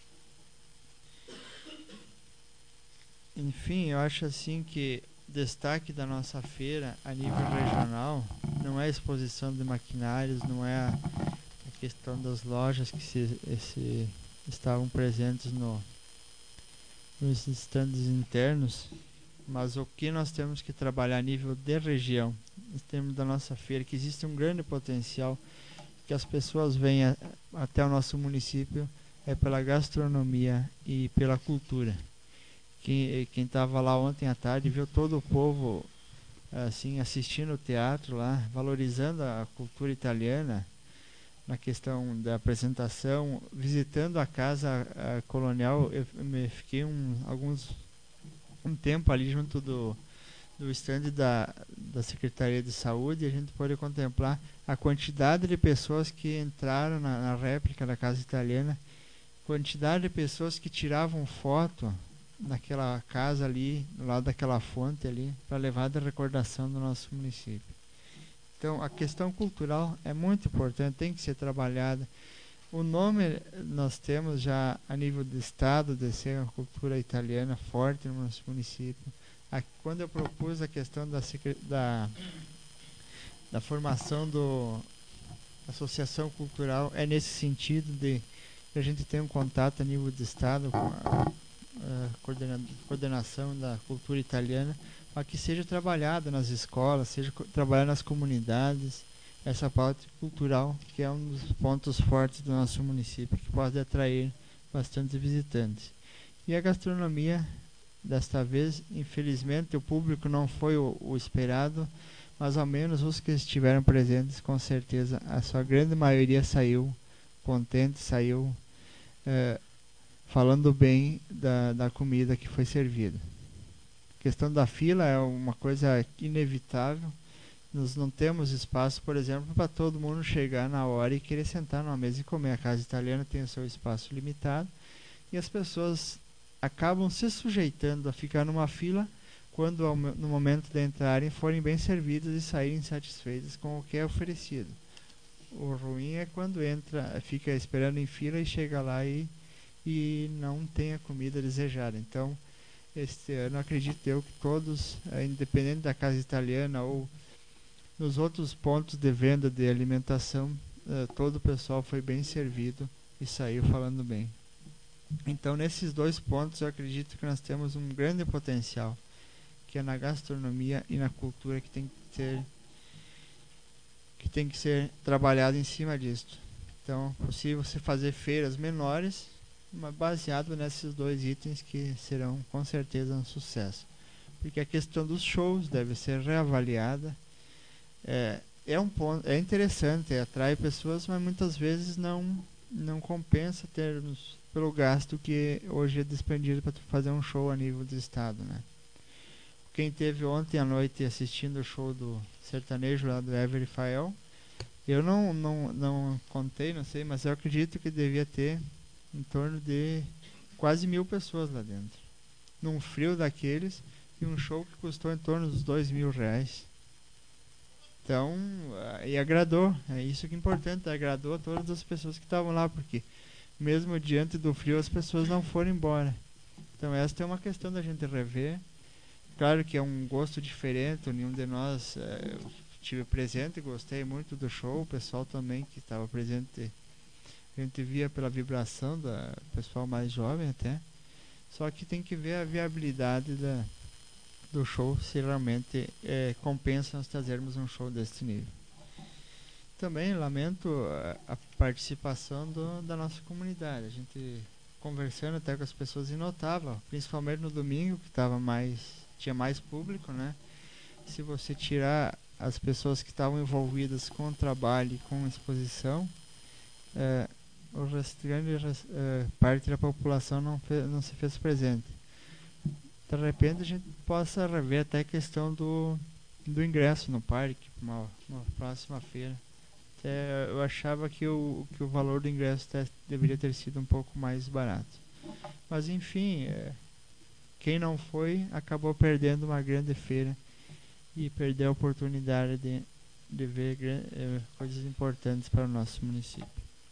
Enfim, eu acho assim que o destaque da nossa feira a nível regional não é a exposição de maquinários, não é a questão das lojas que se, esse, estavam presentes no, nos estandes internos, mas o que nós temos que trabalhar a nível de região, em termos da nossa feira, que existe um grande potencial, que as pessoas venham até o nosso município, é pela gastronomia e pela cultura. Quem estava lá ontem à tarde viu todo o povo assim, assistindo o teatro lá, valorizando a cultura italiana, na questão da apresentação, visitando a casa a colonial. Eu me fiquei um, alguns, um tempo ali junto do, do stand da, da Secretaria de Saúde, e a gente pode contemplar a quantidade de pessoas que entraram na, na réplica da casa italiana, quantidade de pessoas que tiravam foto naquela casa ali, do lado daquela fonte ali, para levar de recordação do nosso município. Então, a questão cultural é muito importante, tem que ser trabalhada. O nome nós temos já a nível de estado, de ser uma cultura italiana forte no nosso município. A, quando eu propus a questão da, da, da formação da associação cultural, é nesse sentido de que a gente tenha um contato a nível de estado com a, a coordena, coordenação da cultura italiana, para que seja trabalhada nas escolas, seja trabalhada nas comunidades, essa parte cultural, que é um dos pontos fortes do nosso município, que pode atrair bastante visitantes. E a gastronomia, desta vez, infelizmente, o público não foi o, o esperado, mas ao menos os que estiveram presentes, com certeza, a sua grande maioria saiu contente, saiu é, falando bem da, da comida que foi servida. A questão da fila é uma coisa inevitável. Nós não temos espaço, por exemplo, para todo mundo chegar na hora e querer sentar numa mesa e comer. A casa italiana tem o seu espaço limitado e as pessoas acabam se sujeitando a ficar numa fila quando, no momento de entrarem, forem bem servidas e saírem satisfeitas com o que é oferecido. O ruim é quando entra, fica esperando em fila e chega lá e, e não tem a comida desejada. Então, este ano acredito eu que todos, independente da casa italiana ou nos outros pontos de venda de alimentação, todo o pessoal foi bem servido e saiu falando bem. Então, nesses dois pontos, eu acredito que nós temos um grande potencial, que é na gastronomia e na cultura, que tem que ser, que tem que ser trabalhado em cima disso. Então, é possível você fazer feiras menores, mas baseado nesses dois itens que serão com certeza um sucesso. Porque a questão dos shows deve ser reavaliada. É, é, um ponto, é interessante, atrai pessoas, mas muitas vezes não, não compensa termos pelo gasto que hoje é despendido para fazer um show a nível do estado, né? Quem teve ontem à noite assistindo o show do sertanejo lá do Ever Fael, eu não, não, não contei, não sei, mas eu acredito que devia ter em torno de quase mil pessoas lá dentro, num frio daqueles, e um show que custou em torno dos dois mil reais. Então, e agradou, é isso que é importante, agradou a todas as pessoas que estavam lá, porque mesmo diante do frio as pessoas não foram embora. Então esta é uma questão da gente rever. Claro que é um gosto diferente, nenhum de nós é, estive presente, gostei muito do show, o pessoal também que estava presente, a gente via pela vibração do pessoal mais jovem até. Só que tem que ver a viabilidade da, do show, se realmente é, compensa nós trazermos um show deste nível. Também lamento a, a participação do, da nossa comunidade. A gente conversando até com as pessoas e notava, principalmente no domingo, que tava mais, tinha mais público, né? Se você tirar as pessoas que estavam envolvidas com o trabalho e com a exposição, é, o restante é, parte da população não, fez, não se fez presente. De repente a gente possa rever até a questão do, do ingresso no parque, uma, uma próxima feira. É, eu achava que o, que o valor do ingresso te, deveria ter sido um pouco mais barato. Mas enfim, é, quem não foi acabou perdendo uma grande feira e perdeu a oportunidade de, de ver é, coisas importantes para o nosso município.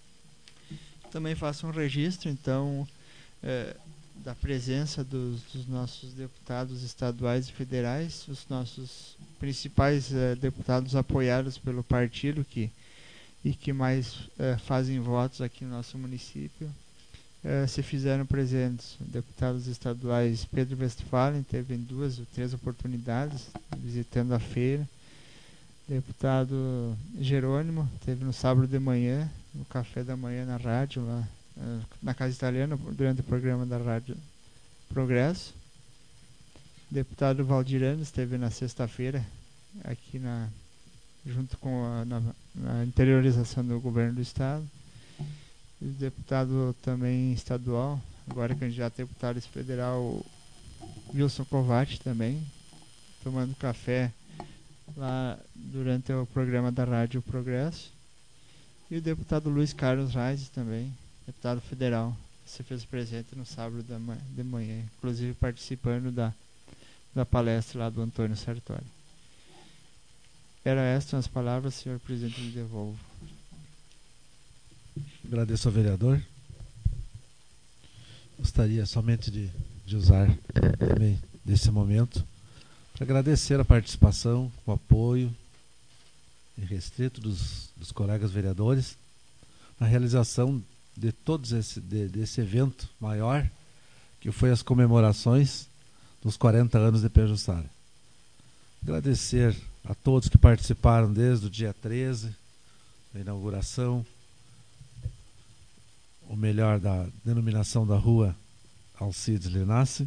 Também faço um registro, então, é, da presença dos, dos nossos deputados estaduais e federais, os nossos principais é, deputados apoiados pelo partido que e que mais eh, fazem votos aqui no nosso município, eh, se fizeram presentes. Deputados estaduais Pedro Westphalen teve em duas ou três oportunidades visitando a feira. Deputado Jerônimo teve no sábado de manhã, no café da manhã na rádio, lá eh, na Casa Italiana, durante o programa da Rádio Progresso. Deputado Valdirano esteve na sexta-feira aqui na junto com a na, na interiorização do governo do estado. E o deputado também estadual, agora candidato a deputado federal, Wilson Kovács, também tomando café lá durante o programa da Rádio Progresso. E o deputado Luiz Carlos Reis também, deputado federal, se fez presente no sábado de manhã, inclusive participando da, da palestra lá do Antônio Sartori. Era estas as palavras, senhor presidente, me devolvo. Agradeço ao vereador. Gostaria somente de, de usar também desse momento para agradecer a participação, o apoio irrestrito dos, dos colegas vereadores na realização de todos esse, de, desse evento maior, que foi as comemorações dos quarenta anos de Pejuçara. Agradecer a todos que participaram desde o dia treze, da inauguração, ou melhor, da denominação da rua Alcides Linassi,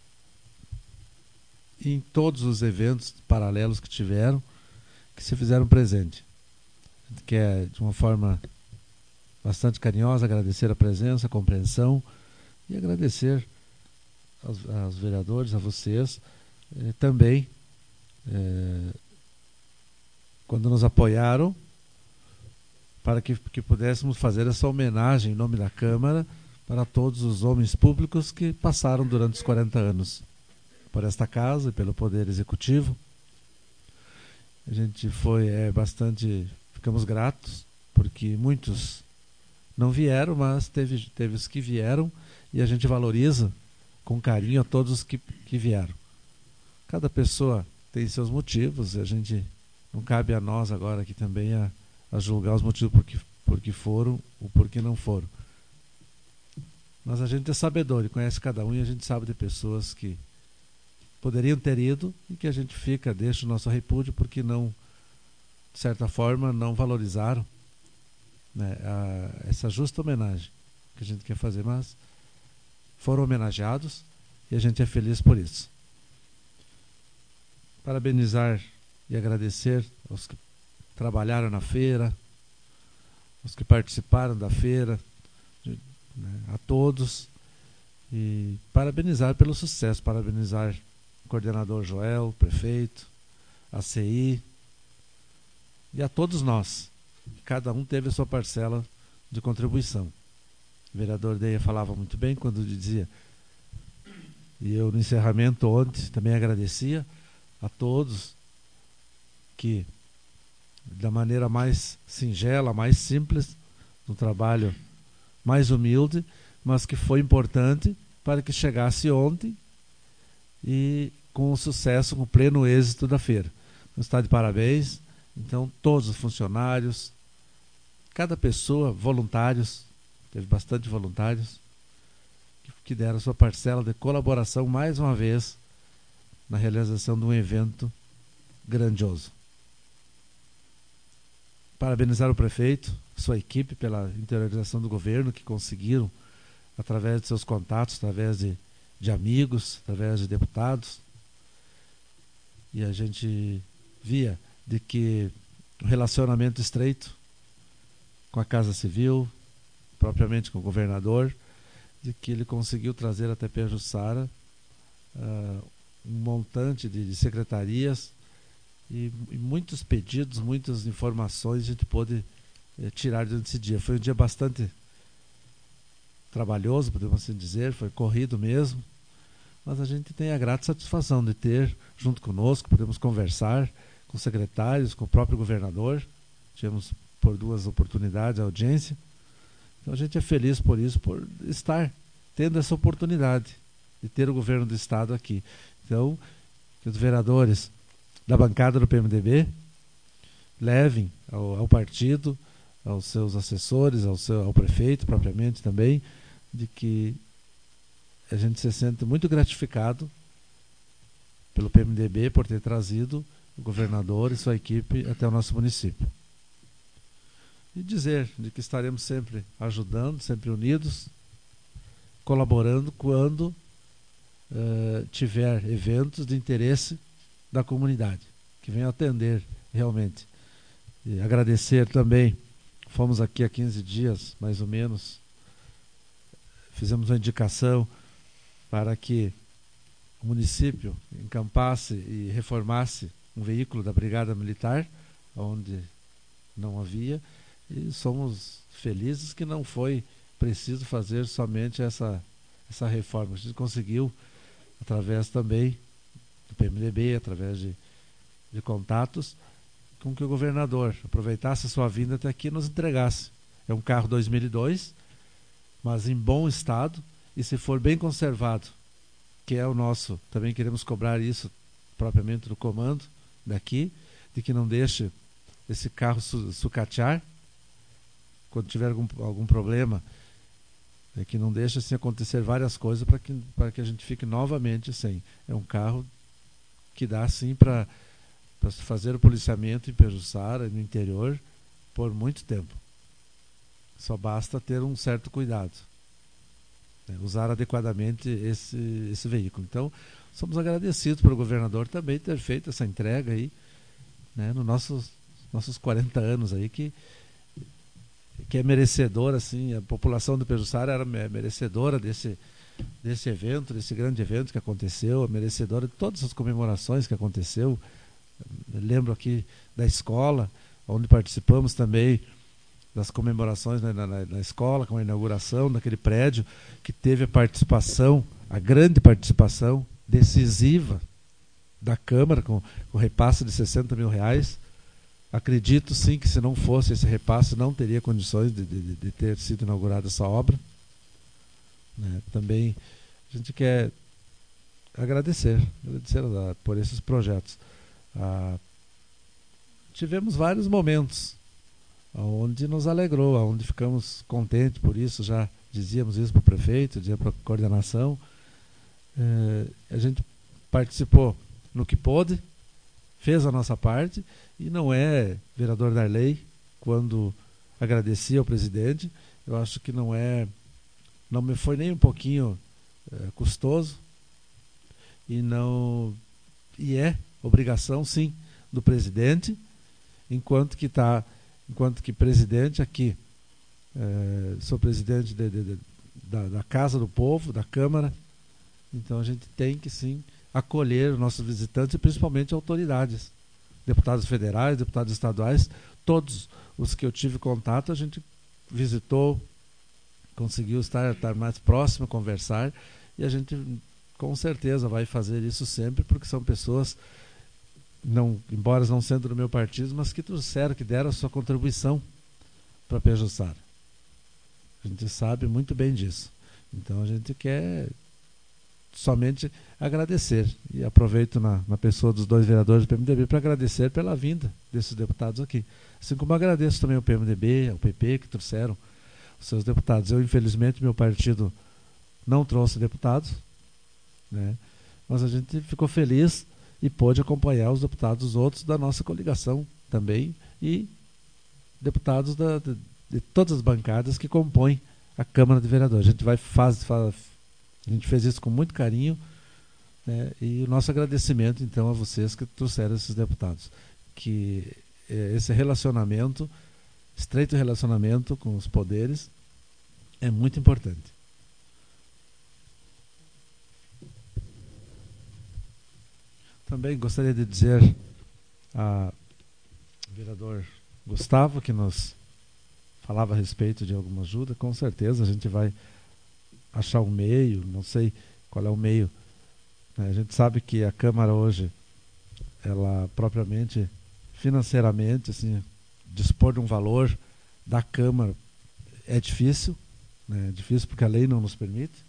e em todos os eventos paralelos que tiveram, que se fizeram presente. A gente quer, de uma forma bastante carinhosa, agradecer a presença, a compreensão, e agradecer aos, aos vereadores, a vocês, eh, também, eh, quando nos apoiaram, para que, que pudéssemos fazer essa homenagem em nome da Câmara para todos os homens públicos que passaram durante os quarenta anos por esta casa e pelo Poder Executivo. A gente foi é, bastante, ficamos gratos, porque muitos não vieram, mas teve, teve os que vieram e a gente valoriza com carinho a todos os que, que vieram. Cada pessoa tem seus motivos, e a gente não cabe a nós agora aqui também a, a julgar os motivos por que, por que foram ou por que não foram. Mas a gente é sabedor e conhece cada um, e a gente sabe de pessoas que poderiam ter ido e que a gente fica, deixa o nosso repúdio porque não, de certa forma, não valorizaram, né, a, essa justa homenagem que a gente quer fazer, mas foram homenageados e a gente é feliz por isso. Parabenizar e agradecer aos que trabalharam na feira, aos que participaram da feira, de, né, a todos, e parabenizar pelo sucesso, parabenizar o coordenador Joel, o prefeito, a C I e a todos nós. Cada um teve a sua parcela de contribuição. O vereador Deia falava muito bem quando dizia, e eu no encerramento ontem também agradecia a todos que, da maneira mais singela, mais simples, no trabalho mais humilde, mas que foi importante para que chegasse ontem e com o sucesso, com o pleno êxito da feira. Então, está de parabéns. Então, todos os funcionários, cada pessoa, voluntários, teve bastante voluntários, que, que deram sua parcela de colaboração mais uma vez na realização de um evento grandioso. Parabenizar o prefeito, sua equipe, pela interiorização do governo, que conseguiram, através de seus contatos, através de, de amigos, através de deputados. E a gente via de que o relacionamento estreito com a Casa Civil, propriamente com o governador, de que ele conseguiu trazer até Pejuçara uh, um montante de, de secretarias e, e muitos pedidos, muitas informações a gente pôde eh, tirar durante esse dia. Foi um dia bastante trabalhoso, podemos assim dizer, foi corrido mesmo, mas a gente tem a grata satisfação de ter junto conosco, podemos conversar com secretários, com o próprio governador, tivemos por duas oportunidades a audiência, então a gente é feliz por isso, por estar tendo essa oportunidade de ter o governo do estado aqui. Então, que os vereadores da bancada do P M D B levem ao, ao partido, aos seus assessores, ao, seu, ao prefeito propriamente também, de que a gente se sente muito gratificado pelo P M D B por ter trazido o governador e sua equipe até o nosso município. E dizer de que estaremos sempre ajudando, sempre unidos, colaborando quando uh, tiver eventos de interesse da comunidade, que venham atender realmente. E agradecer também, fomos aqui há quinze dias, mais ou menos, fizemos uma indicação para que o município encampasse e reformasse um veículo da Brigada Militar, onde não havia, e somos felizes que não foi preciso fazer somente essa, essa reforma. A gente conseguiu, através também do P M D B, através de, de contatos, com que o governador aproveitasse a sua vinda até aqui e nos entregasse. É um carro dois mil e dois, mas em bom estado, e se for bem conservado, que é o nosso, também queremos cobrar isso propriamente do comando daqui, de que não deixe esse carro su sucatear, quando tiver algum, algum problema, é que não deixe assim acontecer várias coisas para que, para que a gente fique novamente sem. É um carro que dá assim para fazer o policiamento em Pejuçara, no interior, por muito tempo. Só basta ter um certo cuidado, né? Usar adequadamente esse, esse veículo. Então, somos agradecidos pelo governador também ter feito essa entrega aí, né, nos nossos, nossos quarenta anos aí, que, que é merecedor, assim, a população do Pejuçara era merecedora desse, desse evento, desse grande evento que aconteceu, é merecedora de todas as comemorações que aconteceu. Eu lembro aqui da escola, onde participamos também das comemorações na, na, na escola, com a inauguração daquele prédio, que teve a participação, a grande participação decisiva da Câmara, com o repasse de sessenta mil reais. Acredito sim que se não fosse esse repasse, não teria condições de, de, de ter sido inaugurada essa obra. né? Também a gente quer agradecer, agradecer a, por esses projetos. Ah, tivemos vários momentos onde nos alegrou, onde ficamos contentes por isso, já dizíamos isso para o prefeito, dizia para a coordenação. Eh, a gente participou no que pôde, fez a nossa parte, e não é, vereador Darley, quando agradecia ao presidente, eu acho que não é, não me foi nem um pouquinho eh, custoso, e não, e é obrigação, sim, do presidente, enquanto que está, enquanto que presidente aqui, eh, sou presidente de, de, de, da, da Casa do Povo, da Câmara, então a gente tem que sim acolher os nossos visitantes e principalmente autoridades, deputados federais, deputados estaduais, todos os que eu tive contato a gente visitou, conseguiu estar, estar mais próximo, conversar, e a gente com certeza vai fazer isso sempre, porque são pessoas, não, embora não sendo do meu partido, mas que trouxeram, que deram a sua contribuição para Pejuçara. A gente sabe muito bem disso. Então a gente quer somente agradecer, e aproveito na, na pessoa dos dois vereadores do P M D B para agradecer pela vinda desses deputados aqui. Assim como agradeço também ao P M D B, ao P P, que trouxeram os seus deputados. Eu, infelizmente, meu partido não trouxe deputados, né? Mas a gente ficou feliz e pôde acompanhar os deputados outros da nossa coligação também, e deputados da, de, de todas as bancadas que compõem a Câmara de Vereadores. A gente vai faz, faz, a gente fez isso com muito carinho, né? E o nosso agradecimento então a vocês que trouxeram esses deputados, que eh, esse relacionamento, estreito relacionamento com os poderes, é muito importante. Também gostaria de dizer ao vereador Gustavo, que nos falava a respeito de alguma ajuda, com certeza a gente vai achar um meio, não sei qual é o meio, né? A gente sabe que a Câmara hoje, ela propriamente, financeiramente, assim, dispor de um valor da Câmara é difícil, né? É difícil porque a lei não nos permite.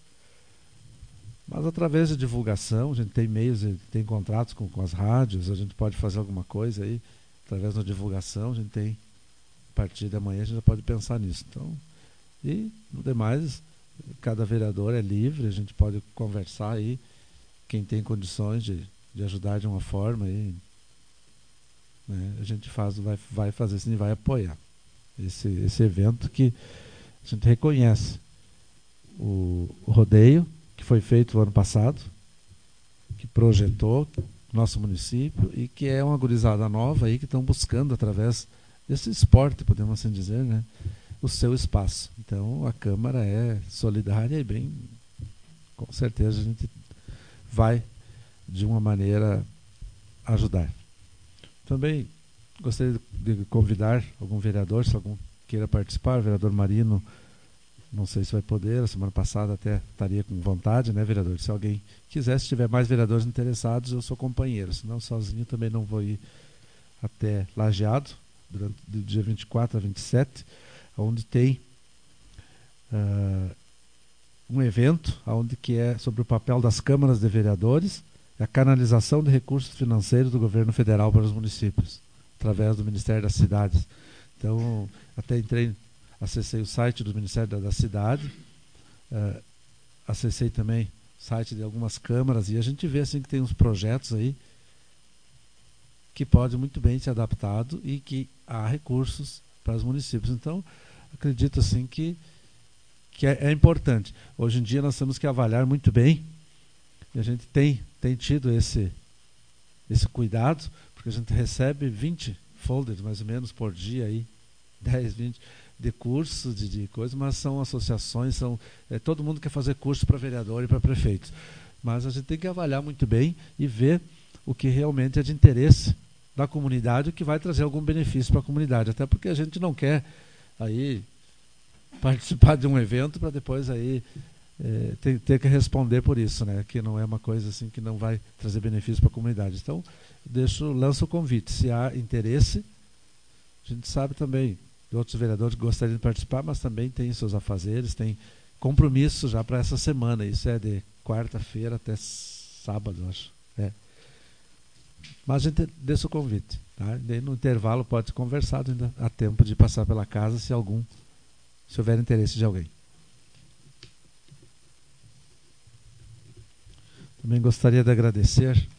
Mas através de divulgação, a gente tem meios, tem contratos com, com as rádios, a gente pode fazer alguma coisa aí, através da divulgação, a gente tem, a partir de amanhã a gente já pode pensar nisso. Então, e no demais, cada vereador é livre, a gente pode conversar aí, quem tem condições de, de ajudar de uma forma aí, né, a gente faz, vai, vai fazer isso e vai apoiar esse, esse evento que a gente reconhece o, o rodeio, que foi feito no ano passado, que projetou nosso município e que é uma gurizada nova aí que estão buscando, através desse esporte, podemos assim dizer, né, o seu espaço. Então a Câmara é solidária e bem, com certeza a gente vai de uma maneira ajudar. Também gostaria de convidar algum vereador, se algum queira participar, o vereador Marino, não sei se vai poder, a semana passada até estaria com vontade, né, vereador? Se alguém quiser, se tiver mais vereadores interessados, eu sou companheiro, senão sozinho também não vou ir até Lajeado, durante do dia vinte e quatro a vinte e sete, onde tem uh, um evento onde que é sobre o papel das câmaras de vereadores e a canalização de recursos financeiros do governo federal para os municípios, através do Ministério das Cidades. Então, até entrei, acessei o site do Ministério da, da Cidade, uh, acessei também o site de algumas câmaras, e a gente vê assim que tem uns projetos aí que pode muito bem ser adaptado e que há recursos para os municípios. Então, acredito assim que, que é, é importante. Hoje em dia nós temos que avaliar muito bem, e a gente tem, tem tido esse, esse cuidado, porque a gente recebe vinte folders mais ou menos por dia, aí, dez, vinte de cursos, de, de coisas, mas são associações, são, é, todo mundo quer fazer curso para vereador e para prefeitos. Mas a gente tem que avaliar muito bem e ver o que realmente é de interesse da comunidade, o que vai trazer algum benefício para a comunidade. Até porque a gente não quer aí participar de um evento para depois aí é, ter, ter que responder por isso, né? Que não é uma coisa assim que não vai trazer benefício para a comunidade. Então, deixo, lanço o convite. Se há interesse, a gente sabe também de outros vereadores que gostariam de participar, mas também tem seus afazeres, tem compromisso já para essa semana. Isso é de quarta-feira até sábado, acho. É. Mas a gente deixa o convite. Tá? Daí no intervalo pode ser conversado, ainda há tempo de passar pela casa se algum, se houver interesse de alguém. Também gostaria de agradecer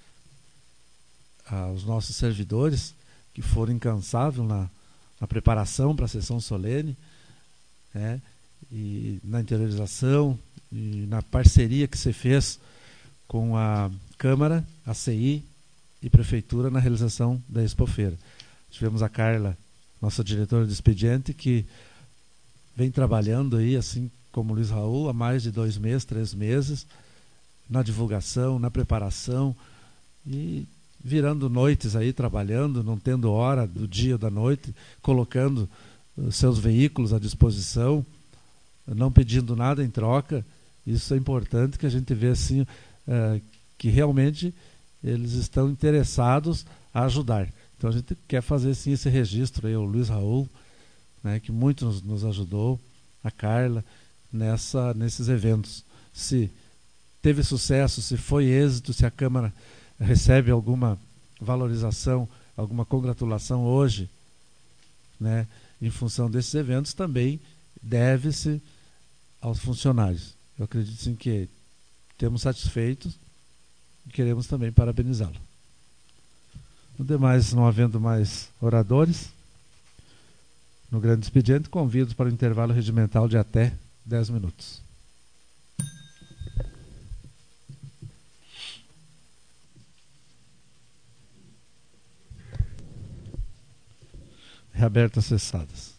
aos nossos servidores que foram incansáveis na, na preparação para a sessão solene, né, e na interiorização e na parceria que se fez com a Câmara, a C I e Prefeitura na realização da Expofeira. Tivemos a Carla, nossa diretora de expediente, que vem trabalhando aí, assim como o Luiz Raul, há mais de dois meses, três meses, na divulgação, na preparação e virando noites aí, trabalhando, não tendo hora do dia ou da noite, colocando uh, seus veículos à disposição, não pedindo nada em troca. Isso é importante, que a gente vê assim, uh, que realmente eles estão interessados a ajudar. Então a gente quer fazer sim esse registro aí, o Luiz Raul, né, que muito nos, nos ajudou, a Carla, nessa, nesses eventos. Se teve sucesso, se foi êxito, se a Câmara recebe alguma valorização, alguma congratulação hoje, né, em função desses eventos, também deve-se aos funcionários. Eu acredito sim que temos satisfeitos e queremos também parabenizá-lo. No demais, não havendo mais oradores, no grande expediente, convido para o intervalo regimental de até dez minutos. Reabertas cessadas.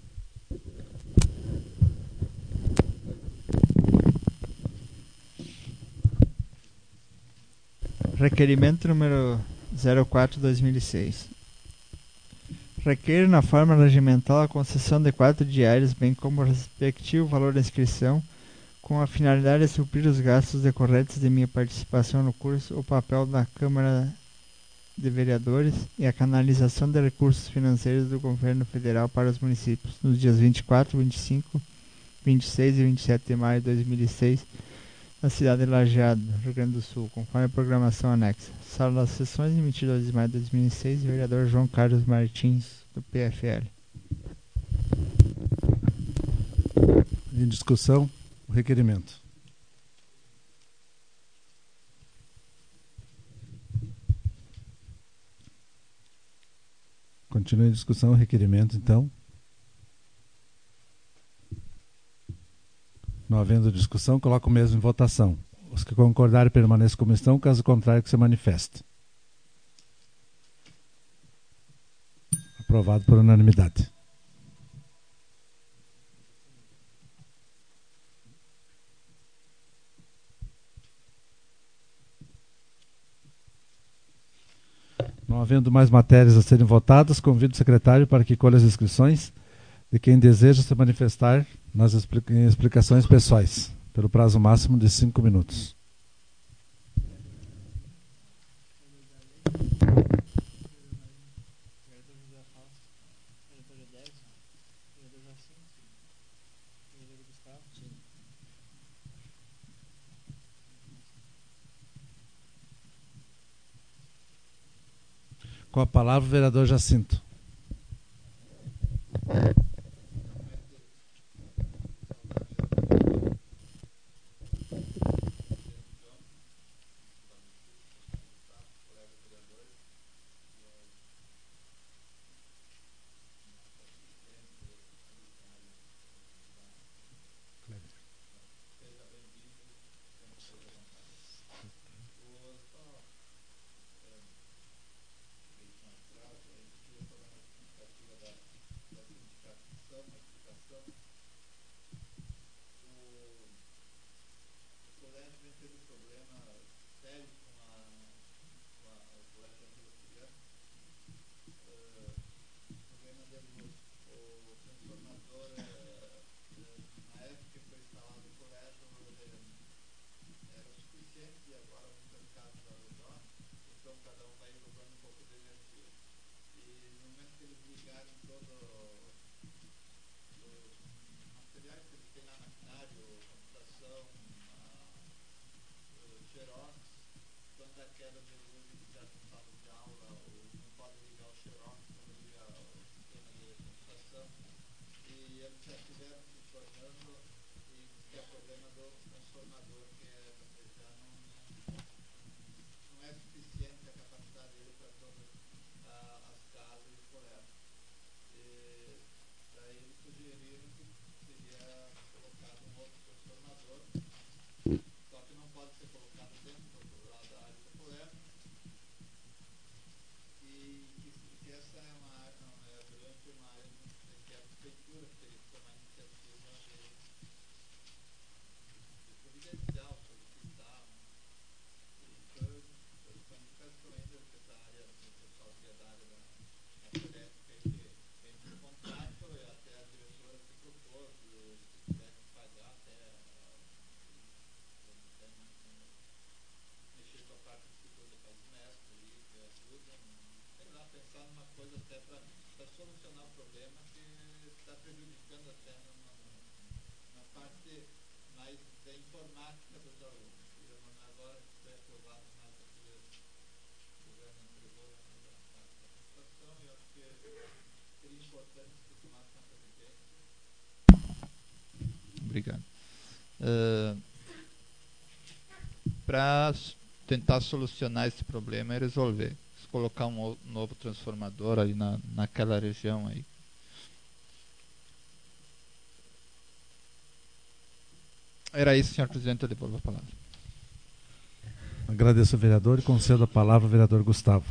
Requerimento número zero quatro barra dois mil e seis. Requer na forma regimental a concessão de quatro diárias, bem como o respectivo valor da inscrição, com a finalidade de suprir os gastos decorrentes de minha participação no curso, o papel da Câmara de Vereadores e a canalização de recursos financeiros do Governo Federal para os municípios, nos dias vinte e quatro, vinte e cinco, vinte e seis e vinte e sete de maio de dois mil e seis, na cidade de Lajeado, Rio Grande do Sul, conforme a programação anexa. Sala das sessões, vinte e dois de maio de dois mil e seis, vereador João Carlos Martins, do P F L. Em discussão, o requerimento. Continua em discussão o requerimento, então. Não havendo discussão, coloco o mesmo em votação. Os que concordarem permaneçam como estão, caso contrário, que se manifeste. Aprovado por unanimidade. Não havendo mais matérias a serem votadas, convido o secretário para que colha as inscrições de quem deseja se manifestar nas explicações pessoais, pelo prazo máximo de cinco minutos. Com a palavra, o vereador Jacinto. coisa até para solucionar o problema que está prejudicando até na, na parte mais da informática dos alunos. E agora foi aprovado mais aqui o governo entregou a participação e eu acho que seria importante que tomasse uma providência. Obrigado. Uh, para tentar solucionar esse problema e resolver. Colocar um novo transformador aí na, naquela região aí. Era isso, senhor presidente, eu devolvo a palavra. Agradeço ao vereador e concedo a palavra ao vereador Gustavo.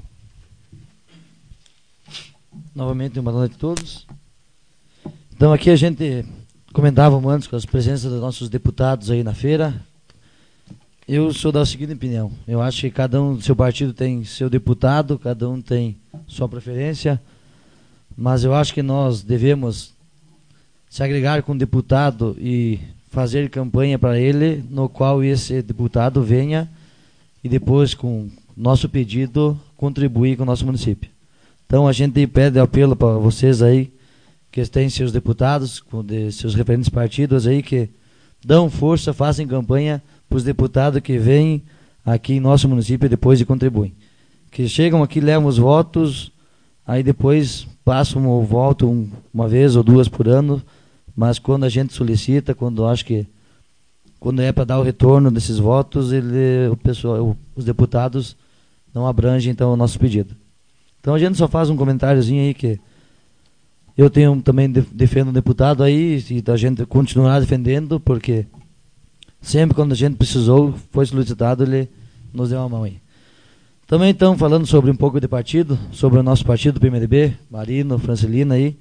Novamente, uma boa noite a todos. Então, aqui a gente comentava antes com as presenças dos nossos deputados aí na feira. Eu sou da seguinte opinião. Eu acho que cada um do seu partido tem seu deputado, cada um tem sua preferência, mas eu acho que nós devemos se agregar com o deputado e fazer campanha para ele, no qual esse deputado venha e depois, com nosso pedido, contribuir com o nosso município. Então a gente pede apelo para vocês aí, que têm seus deputados, com de seus referentes partidos aí, que dão força, fazem campanha para os deputados que vêm aqui em nosso município e depois e contribuem. Que chegam aqui, levam os votos, aí depois passam o voto um, uma vez ou duas por ano, mas quando a gente solicita, quando acho que quando é para dar o retorno desses votos, ele, o pessoal, os deputados não abrangem então o nosso pedido. Então a gente só faz um comentáriozinho aí que eu tenho também defendo um deputado aí e a gente continuará defendendo, porque sempre quando a gente precisou, foi solicitado, ele nos deu uma mão aí. Também estamos falando sobre um pouco de partido, sobre o nosso partido, P M D B, Marino, Francelina aí.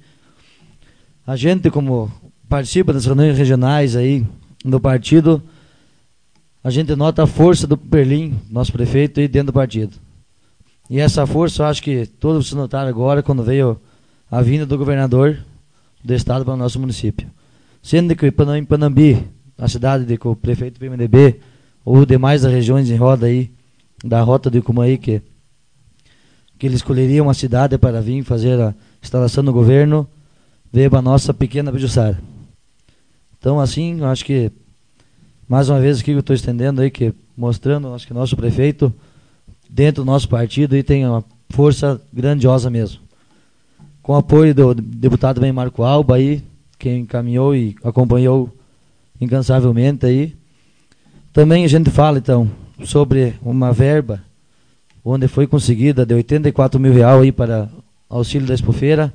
A gente, como participa das reuniões regionais aí do partido, a gente nota a força do Berlim, nosso prefeito, aí dentro do partido. E essa força, eu acho que todos se notaram agora, quando veio a vinda do governador do estado para o nosso município. Sendo que em Panambi, a cidade de que o prefeito do P M D B, ou demais das regiões em roda aí, da rota de Cumaí, que, que ele escolheria uma cidade para vir fazer a instalação do governo, veio para a nossa pequena Bijuçara. Então, assim, eu acho que, mais uma vez aqui que eu estou estendendo aí, que mostrando, acho que nosso prefeito, dentro do nosso partido, aí tem uma força grandiosa mesmo. Com o apoio do deputado bem Marco Alba aí, que encaminhou e acompanhou incansavelmente aí. Também a gente fala, então, sobre uma verba onde foi conseguida de oitenta e quatro mil reais aí para auxílio da Expofeira.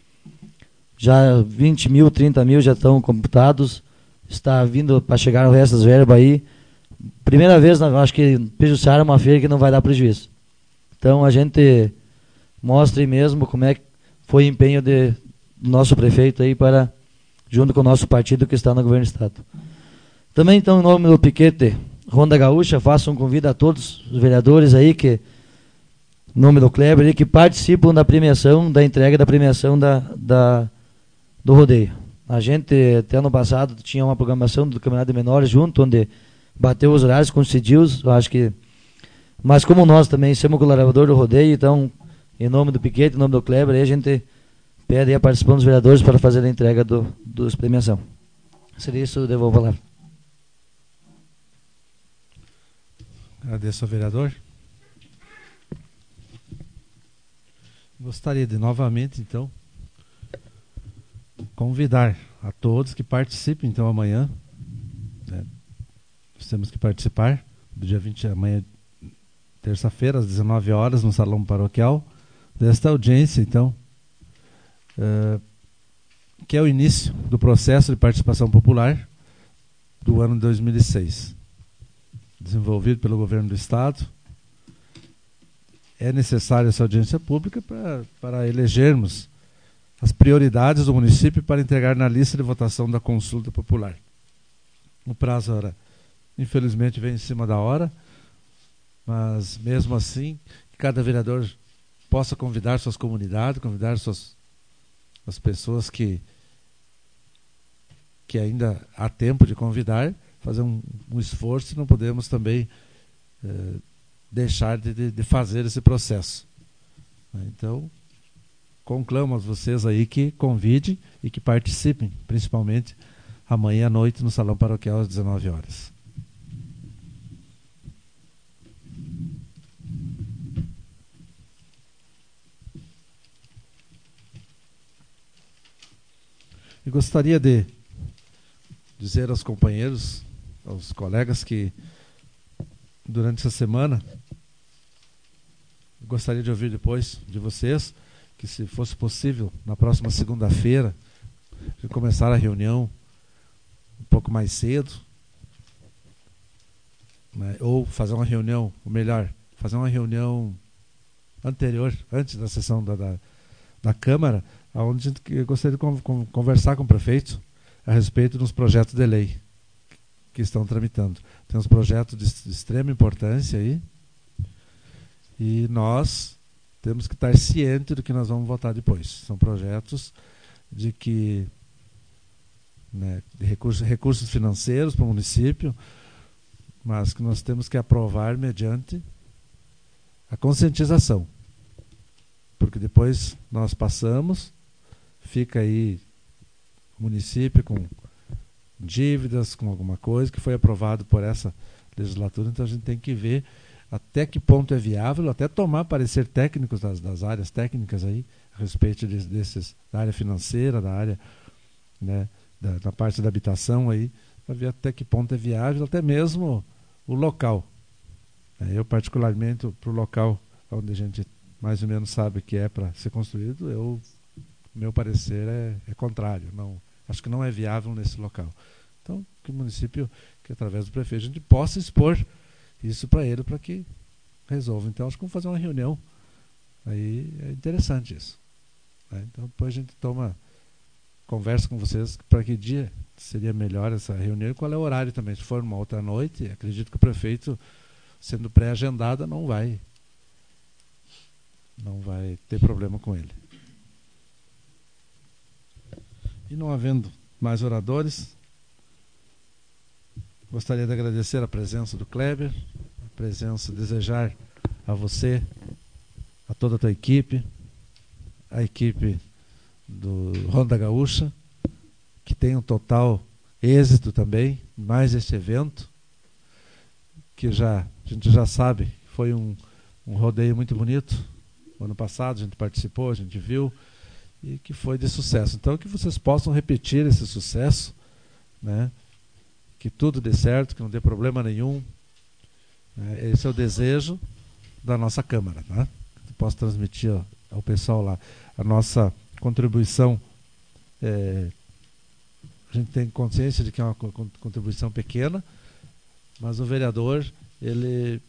Já vinte mil, trinta mil já estão computados. Está vindo para chegar o resto das verbas aí. Primeira vez, acho que Pijuçara é uma feira que não vai dar prejuízo. Então a gente mostra aí mesmo como é que foi o empenho de, do nosso prefeito aí para, junto com o nosso partido que está no governo do estado. Também, então, em nome do Piquete Ronda Gaúcha, faço um convite a todos os vereadores aí, que, em nome do Kleber, aí, que participam da premiação, da entrega da premiação da, da, do rodeio. A gente, até ano passado, tinha uma programação do Campeonato de Menores junto, onde bateu os horários, coincidiu, eu acho que... Mas como nós também somos colaborador do rodeio, então, em nome do Piquete, em nome do Kleber, aí a gente pede a participação dos vereadores para fazer a entrega do, dos premiação. Seria isso, eu devolvo a palavra. Agradeço ao vereador. Gostaria de novamente, então, convidar a todos que participem, então, amanhã. Né, nós temos que participar do dia vinte, amanhã, terça-feira, às dezenove horas, no Salão Paroquial, desta audiência, então, uh, que é o início do processo de participação popular do ano de dois mil e seis. Desenvolvido pelo governo do estado. É necessária essa audiência pública para, para elegermos as prioridades do município para entregar na lista de votação da consulta popular. O prazo era, infelizmente, vem em cima da hora, mas mesmo assim, cada vereador possa convidar suas comunidades, convidar suas as pessoas que, que ainda há tempo de convidar, fazer um, um esforço, e não podemos também eh, deixar de, de, de fazer esse processo. Então, conclamo a vocês aí que convidem e que participem, principalmente amanhã à noite no Salão Paroquial às dezenove horas. E gostaria de dizer aos companheiros, aos colegas, que durante essa semana gostaria de ouvir depois de vocês que, se fosse possível, na próxima segunda-feira, começar a reunião um pouco mais cedo, né? Ou fazer uma reunião, ou melhor, fazer uma reunião anterior, antes da sessão da, da, da Câmara, onde a gente gostaria de conversar com o prefeito a respeito dos projetos de lei que estão tramitando. Tem uns projetos de, de extrema importância aí, e nós temos que estar cientes do que nós vamos votar depois. São projetos de que, né, de recursos, recursos financeiros para o município, mas que nós temos que aprovar mediante a conscientização. Porque depois nós passamos, fica aí o município com dívidas, com alguma coisa que foi aprovado por essa legislatura, então a gente tem que ver até que ponto é viável, até tomar parecer técnicos das, das áreas técnicas aí, a respeito de, desses, da área financeira, da área, né, da, da parte da habitação aí, para ver até que ponto é viável, até mesmo o local. Eu, particularmente, para o local onde a gente mais ou menos sabe que é para ser construído, eu, meu parecer é, é contrário. Não, acho que não é viável nesse local. Então, que o município, que através do prefeito, a gente possa expor isso para ele, para que resolva. Então, acho que vamos fazer uma reunião. Aí é interessante isso. Né? Então, depois a gente toma, conversa com vocês para que dia seria melhor essa reunião e qual é o horário também. Se for uma outra noite, acredito que o prefeito, sendo pré-agendada, não vai, não vai ter problema com ele. E não havendo mais oradores, gostaria de agradecer a presença do Kleber, a presença, desejar a você, a toda a tua equipe, a equipe do Ronda Gaúcha, que tenha um total êxito também, mais este evento, que já, a gente já sabe, foi um, um rodeio muito bonito. O ano passado a gente participou, a gente viu, e que foi de sucesso. Então, que vocês possam repetir esse sucesso, né? Que tudo dê certo, que não dê problema nenhum. Né? Esse é o desejo da nossa Câmara. Né? Eu posso transmitir ó, ao pessoal lá. A nossa contribuição, é, a gente tem consciência de que é uma contribuição pequena, mas o vereador, ele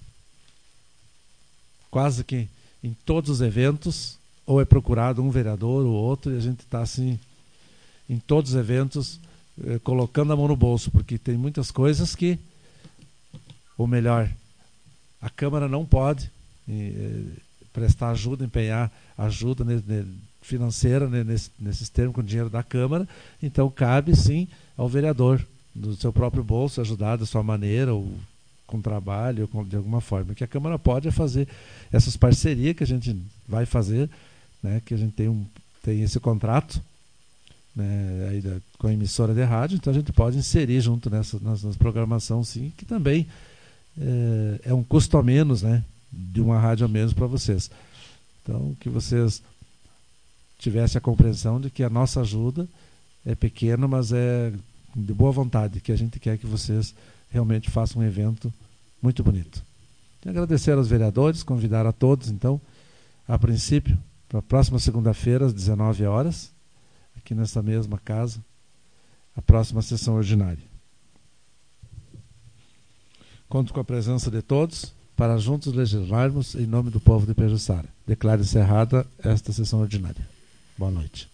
quase que em todos os eventos, ou é procurado um vereador ou outro, e a gente está assim, em todos os eventos, eh, colocando a mão no bolso, porque tem muitas coisas que, ou melhor, a Câmara não pode eh, prestar ajuda, empenhar ajuda ne, ne, financeira ne, nesse, nesses termos com o dinheiro da Câmara, então cabe sim ao vereador, do seu próprio bolso, ajudar da sua maneira, ou com trabalho, com, de alguma forma. O que a Câmara pode é fazer essas parcerias que a gente vai fazer, né, que a gente tem, um, tem esse contrato, né, aí da, com a emissora de rádio, então a gente pode inserir junto nessa nas, nas programação, sim, que também é, é um custo a menos, né, de uma rádio a menos para vocês. Então, que vocês tivessem a compreensão de que a nossa ajuda é pequena, mas é de boa vontade, que a gente quer que vocês realmente façam um evento muito bonito. E agradecer aos vereadores, convidar a todos, então, a princípio, para a próxima segunda-feira, às dezenove horas, aqui nessa mesma casa, a próxima sessão ordinária. Conto com a presença de todos, para juntos legislarmos em nome do povo de Pejuçara. Declaro encerrada esta sessão ordinária. Boa noite.